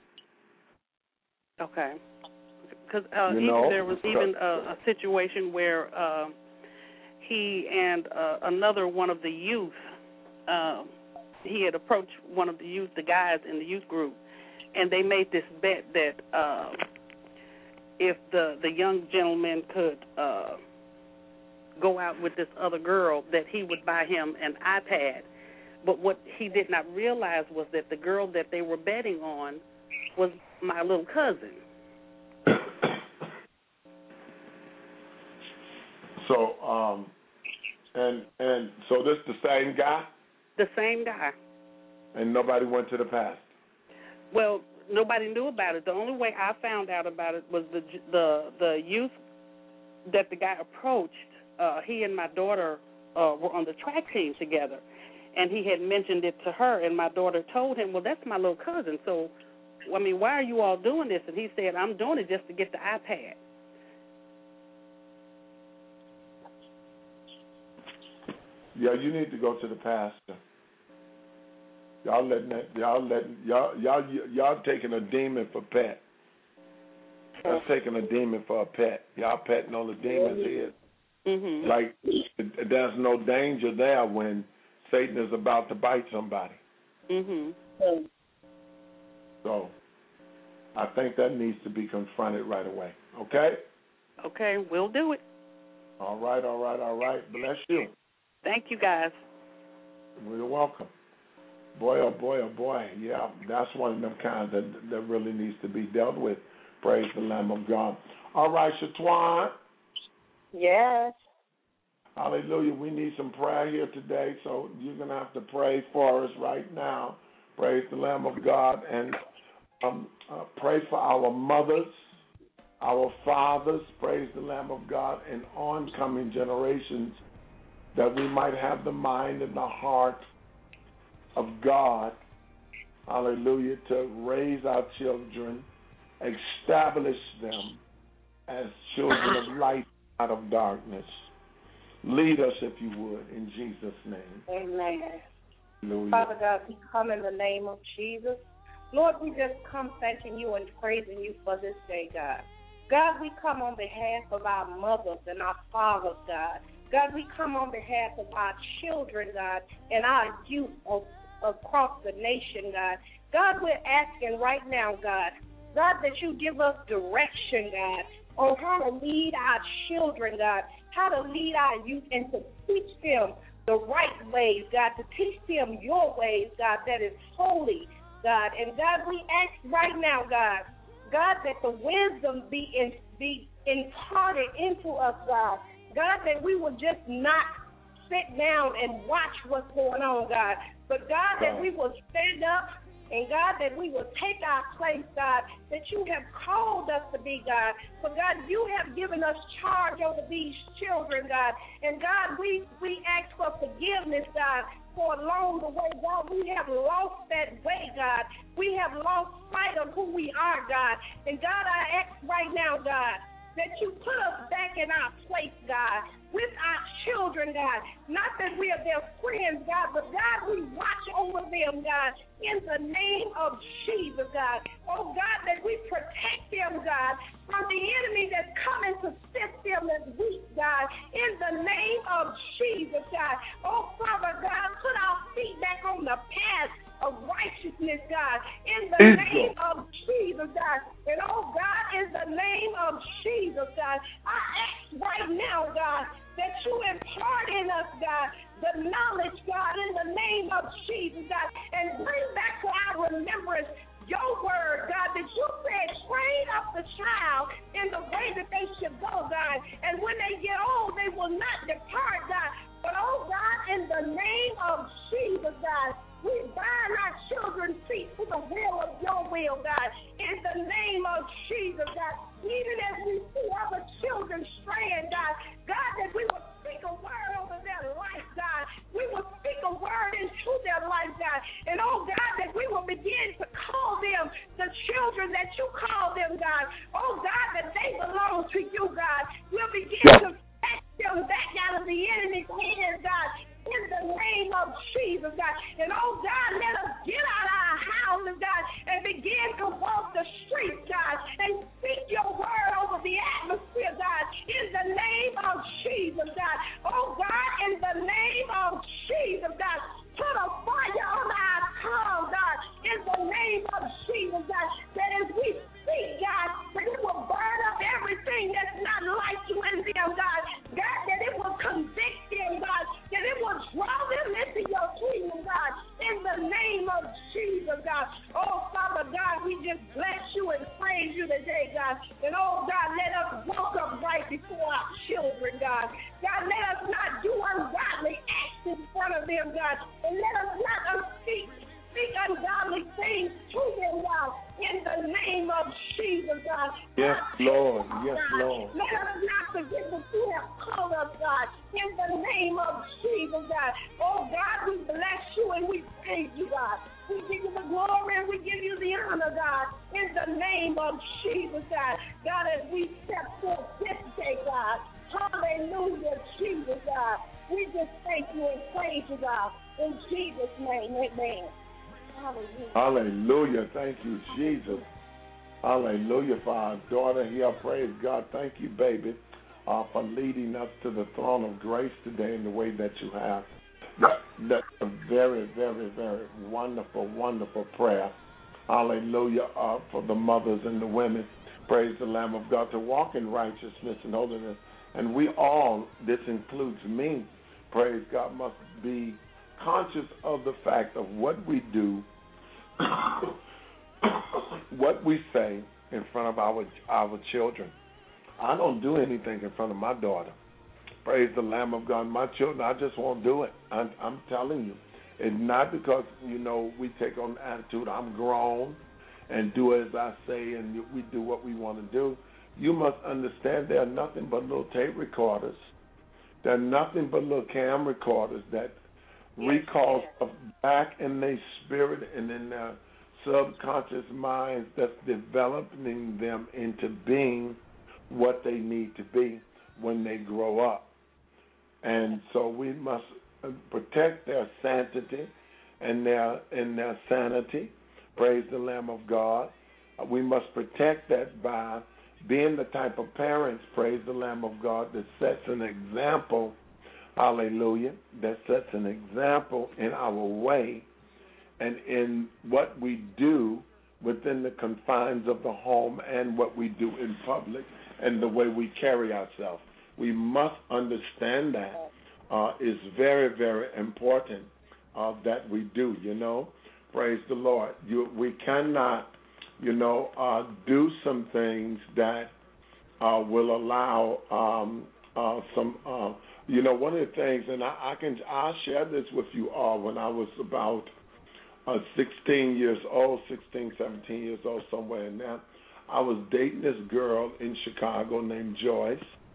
Okay. Because uh, you even know, there was even a, a situation where uh, he and uh, another one of the youth, uh, he had approached one of the youth, the guys in the youth group, and they made this bet that uh, if the, the young gentleman could uh, go out with this other girl, that he would buy him an iPad. But what he did not realize was that the girl that they were betting on was my little cousin. So, um, and and so this the same guy? The same guy. And nobody went to the pastor? Well, nobody knew about it. The only way I found out about it was the the the youth that the guy approached. Uh, he and my daughter uh, were on the track team together, and he had mentioned it to her, and my daughter told him, well, that's my little cousin, so, I mean, why are you all doing this? And he said, I'm doing it just to get the iPad. Yeah, you need to go to the pastor. Y'all letting that, y'all letting y'all y'all y'all taking a demon for pet. That's taking a demon for a pet. Y'all petting on the demon's head. Mm-hmm. Like there's no danger there when Satan is about to bite somebody. Mm-hmm. So I think that needs to be confronted right away. Okay? Okay, we'll do it. All right, all right, all right. Bless you. Thank you, guys. You're welcome. Boy, oh boy, oh boy. Yeah, that's one of them kinds that that really needs to be dealt with. Praise the Lamb of God. All right, Shatwan. Yes. Hallelujah. We need some prayer here today, so you're going to have to pray for us right now. Praise the Lamb of God. And um, uh, pray for our mothers, our fathers, praise the Lamb of God, and oncoming generations, that we might have the mind and the heart of God, hallelujah, to raise our children, establish them as children of light out of darkness. Lead us, if you would, in Jesus' name. Amen. Hallelujah. Father God, we come in the name of Jesus. Lord, we just come thanking you and praising you for this day, God. God, we come on behalf of our mothers and our fathers, God. God, we come on behalf of our children, God, and our youth of, across the nation, God. God, we're asking right now, God, God, that you give us direction, God, on how to lead our children, God, how to lead our youth and to teach them the right ways, God, to teach them your ways, God, that is holy, God. And God, we ask right now, God, God, that the wisdom be in, be imparted into us, God. God, that we will just not sit down and watch what's going on, God. But God, that we will stand up, and God, that we will take our place, God, that you have called us to be, God. For God, you have given us charge over these children, God. And God, we, we ask for forgiveness, God, for along the way, God, we have lost that way, God. We have lost sight of who we are, God. And God, I ask right now, God, that you put us back in our place, God, with our children, God. Not that we are their friends, God, but God, we watch over them, God, in the name of Jesus, God. Oh, God, that we protect them, God, from the enemy that's coming to sift them as weak, God, in the name of Jesus, God. Oh, Father God, put our feet back on the path of righteousness, God, in the name of Jesus, God. And, oh, God, in the name of Jesus, God, I ask right now, God, that you impart in us, God, the knowledge, God, in the name of Jesus, God, and bring back to our remembrance your word, God, that you said, train up the child in the way that they should go, God, and when they get old, they will not depart, God. But, oh, God, in the name of Jesus, God, we bind our children's feet to the will of your will, God, in the name of Jesus, God. Even as we see other children straying, God, God, that we will speak a word over their life, God. We will speak a word into their life, God. And, oh, God, that we will begin to call them the children that you call them, God. Oh, God, that they belong to you, God. We'll begin to snatch them back out of the enemy's hands, God, in the name of Jesus, God. And, oh, God, let us get out of our houses, God, and begin to walk the streets, God, and speak your word over the atmosphere, God, in the name of Jesus, God. Oh, God, in the name of Jesus, God, put a fire on our tongue, God, in the name of Jesus, God, that as we speak, God, that it will burn up everything that's not like you in them, God. God, that it will convict them, God, that it will draw them into your kingdom, God, in the name of Jesus, God. Oh, Father God, we just bless you and praise you today, God. And, oh, God, let us walk upright before our children, God. God, let us not do ungodly acts in front of them, God. And let us not speak, speak ungodly things to them, God, in the name of Jesus, God. Yes, Lord. Yes, Lord. Let us not forget that you have called us, God, in the name of Jesus, God. Oh, God, we bless you and we praise you, God. We give you the glory and we give you the honor, God, in the name of Jesus, God. God, as we step forth this day, God, hallelujah, Jesus, God. We just thank you and praise you, God, in Jesus' name, amen. Hallelujah. Hallelujah. Thank you, Jesus. Hallelujah for our daughter here. Praise God. Thank you, baby, uh, for leading us to the throne of grace today in the way that you have. That, that's a very, very, very wonderful, wonderful prayer. Hallelujah uh, for the mothers and the women. Praise the Lamb of God to walk in righteousness and holiness. And we all, this includes me, praise God, must be conscious of the fact of what we do, what we say in front of our our children. I don't do anything in front of my daughter. Praise the Lamb of God. My children, I just won't do it. I'm, I'm telling you. It's not because, you know, we take on the attitude, I'm grown and do as I say and we do what we want to do. You must understand there are nothing but little tape recorders. There are nothing but little cam recorders that recalls back in their spirit and in their subconscious minds that's developing them into being what they need to be when they grow up. And so we must protect their sanctity and their and their sanity. Praise the Lamb of God. We must protect that by being the type of parents, praise the Lamb of God, that sets an example, hallelujah, that sets an example in our way and in what we do within the confines of the home and what we do in public and the way we carry ourselves. We must understand that uh, is very, very important uh, that we do, you know. Praise the Lord. You, we cannot, you know, uh, do some things that uh, will allow um, uh, some, uh, you know, one of the things, and I, I can, I'll share this with you all. When I was about uh, sixteen years old, sixteen, seventeen years old, somewhere in there, I was dating this girl in Chicago named Joyce,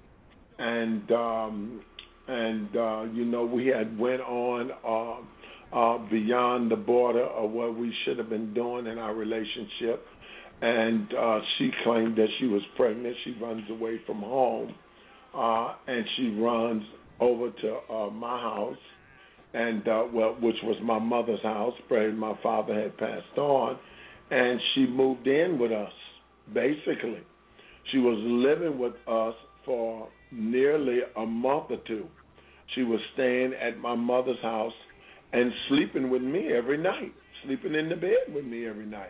and um, and uh, you know, we had went on uh, uh, beyond the border of what we should have been doing in our relationship. And uh, she claimed that she was pregnant. She runs away from home, uh, and she runs over to uh, my house, and uh, well, which was my mother's house. My father had passed on, and she moved in with us. Basically, she was living with us for nearly a month or two. She was staying at my mother's house and sleeping with me every night, sleeping in the bed with me every night.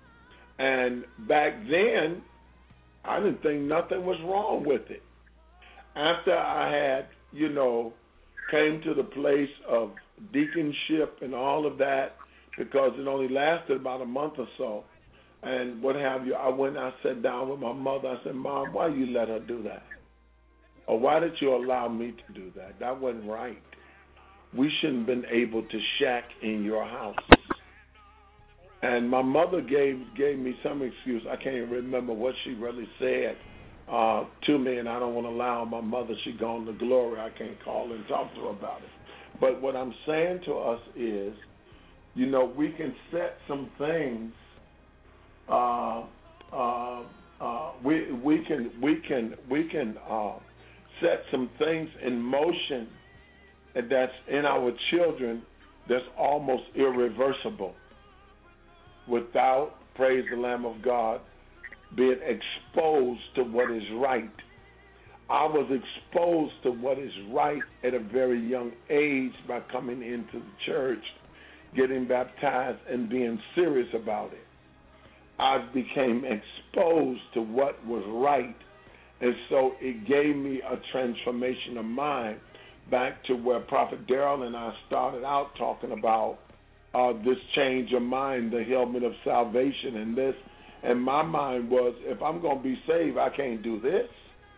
And back then, I didn't think nothing was wrong with it. After I had, you know, came to the place of deaconship and all of that, because it only lasted about a month or so, and what have you, I went and I sat down with my mother. I said, Mom, why you let her do that? Or why did you allow me to do that? That wasn't right. We shouldn't have been able to shack in your house. And my mother gave gave me some excuse. I can't even remember what she really said uh, to me, and I don't want to allow my mother, she gone to glory. I can't call and talk to her about it. But what I'm saying to us is, you know, we can set some things. Uh, uh, uh, we we can we can we can uh, set some things in motion that's in our children that's almost irreversible, without, praise the Lamb of God, being exposed to what is right. I was exposed to what is right at a very young age by coming into the church, getting baptized, and being serious about it. I became exposed to what was right, and so it gave me a transformation of mind back to where Prophet Darrell and I started out talking about Uh, this change of mind, the helmet of salvation, and this. And my mind was, if I'm going to be saved, I can't do this.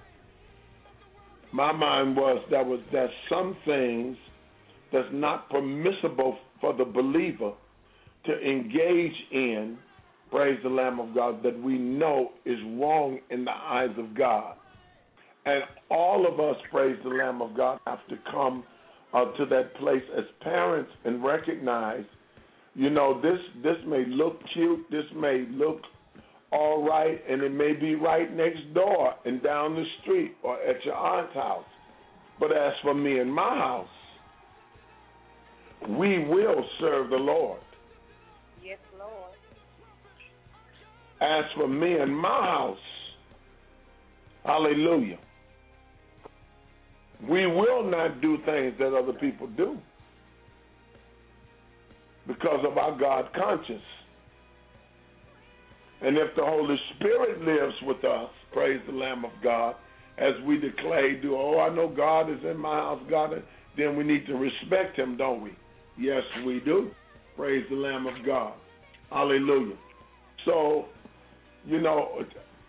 My mind was that was that some things that's not permissible for the believer to engage in, praise the Lamb of God, that we know is wrong in the eyes of God. And all of us, praise the Lamb of God, have to come uh, to that place as parents and recognize, you know, this this may look cute, this may look all right, and it may be right next door and down the street or at your aunt's house. But as for me and my house, we will serve the Lord. Yes, Lord. As for me and my house, hallelujah, we will not do things that other people do, because of our God conscience. And if the Holy Spirit lives with us, praise the Lamb of God, as we declare, do, oh, I know God is in my house, God, then we need to respect him, don't we? Yes, we do. Praise the Lamb of God. Hallelujah. So, you know,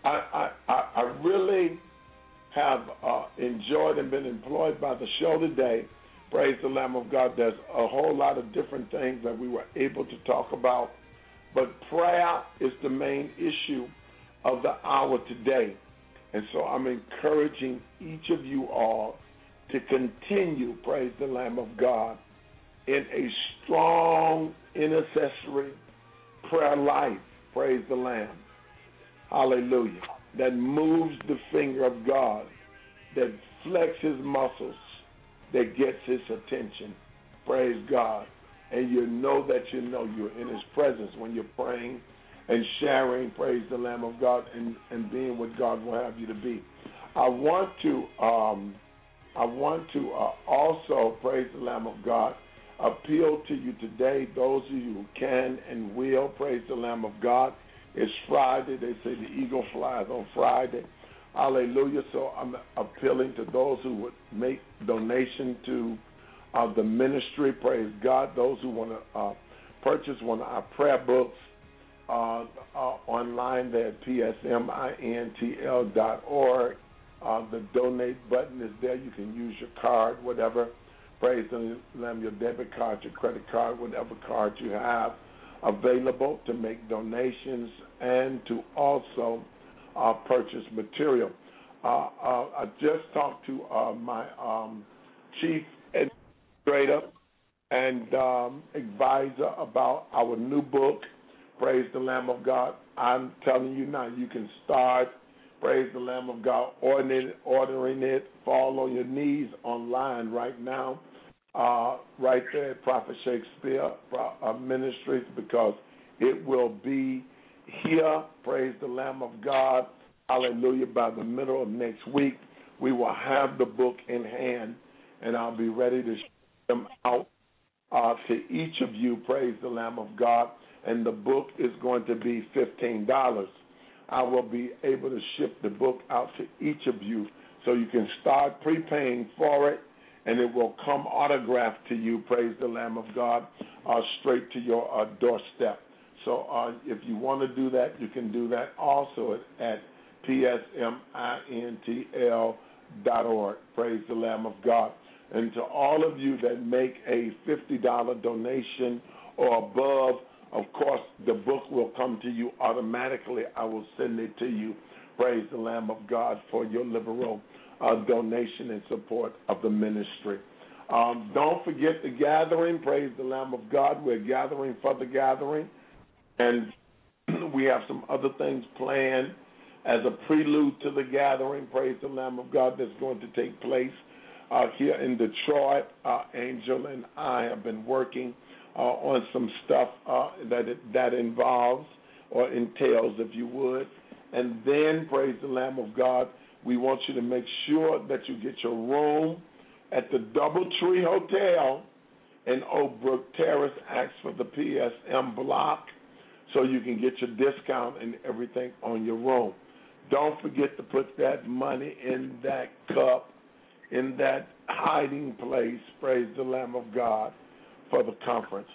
I I, I really have uh, enjoyed and been employed by the show today. Praise the Lamb of God. There's a whole lot of different things that we were able to talk about, but prayer is the main issue of the hour today. And so I'm encouraging each of you all to continue, praise the Lamb of God, in a strong intercessory prayer life, praise the Lamb. Hallelujah. That moves the finger of God, that flexes muscles, that gets his attention. Praise God. And you know that you know you're in his presence when you're praying and sharing, praise the Lamb of God, and, and being what God will have you to be. I want to um, I want to uh, also, praise the Lamb of God, appeal to you today, those of you who can and will, praise the Lamb of God. It's Friday. They say the eagle flies on Friday. Hallelujah. So I'm appealing to those who would make donation to uh, the ministry, praise God. Those who want to uh, purchase one of our prayer books uh, uh, online there at P S M I N T L dot org. Uh, the donate button is there. You can use your card, whatever. Praise the Lamb, your debit card, your credit card, whatever card you have available to make donations and to also uh, purchase material. Uh, uh, I just talked to uh, my um, chief administrator and um, advisor about our new book, Praise the Lamb of God. I'm telling you now, you can start, praise the Lamb of God, ordering it, ordering it, fall on your knees online right now. Uh, right there at Prophet Shakespeare uh, Ministries, because it will be here, praise the Lamb of God, hallelujah, by the middle of next week. We will have the book in hand, and I'll be ready to ship them out uh, to each of you, praise the Lamb of God, and the book is going to be fifteen dollars. I will be able to ship the book out to each of you so you can start prepaying for it, and it will come autographed to you, praise the Lamb of God, uh, straight to your uh, doorstep. So uh, if you want to do that, you can do that also at, at P S M I N T L dot org, praise the Lamb of God. And to all of you that make a fifty dollars donation or above, of course, the book will come to you automatically. I will send it to you, praise the Lamb of God, for your liberal Uh, donation in support of the ministry. Um, don't forget the gathering. Praise the Lamb of God. We're gathering for the gathering. And we have some other things planned as a prelude to the gathering. Praise the Lamb of God, that's going to take place uh, here in Detroit. Uh, Angel and I have been working uh, on some stuff uh, that it, that involves or entails, if you would. And then, praise the Lamb of God, we want you to make sure that you get your room at the Doubletree Hotel in Oak Brook Terrace. Ask for the P S M block so you can get your discount and everything on your room. Don't forget to put that money in that cup, in that hiding place, praise the Lamb of God, for the conference.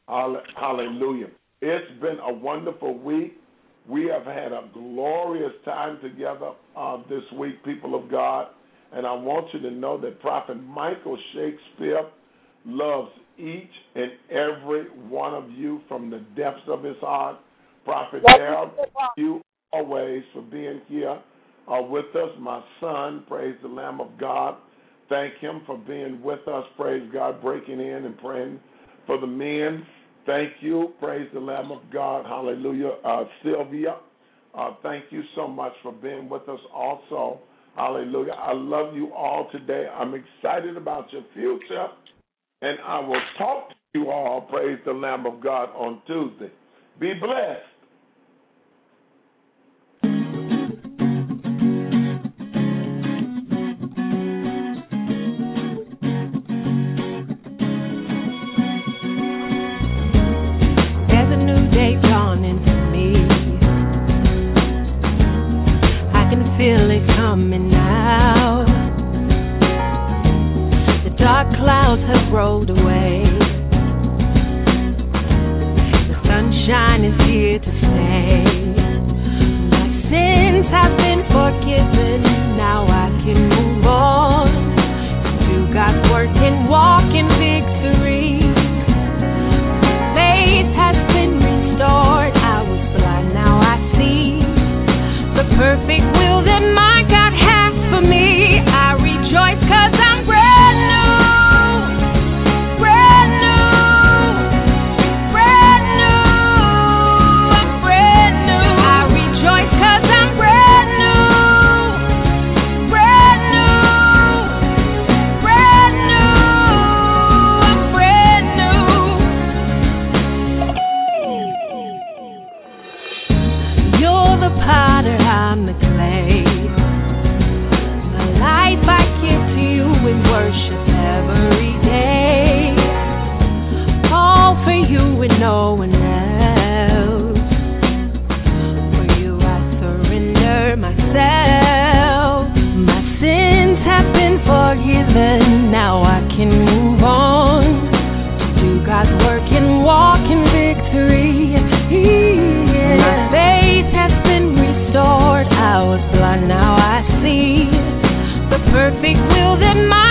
Hallelujah. It's been a wonderful week. We have had a glorious time together uh, this week, people of God, and I want you to know that Prophet Michael Shakespeare loves each and every one of you from the depths of his heart. Prophet Darrell, thank you always for being here uh, with us. My son, praise the Lamb of God. Thank him for being with us, praise God, breaking in and praying for the men. Thank you. Praise the Lamb of God. Hallelujah. Uh, Sylvia, uh, thank you so much for being with us also. Hallelujah. I love you all today. I'm excited about your future, and I will talk to you all, praise the Lamb of God, on Tuesday. Be blessed. Feel it coming now. The dark clouds have rolled away. forgiven, now I can move on. Do God's work and walk in victory. Yeah. My faith has been restored. I was blind, now I see the perfect will that my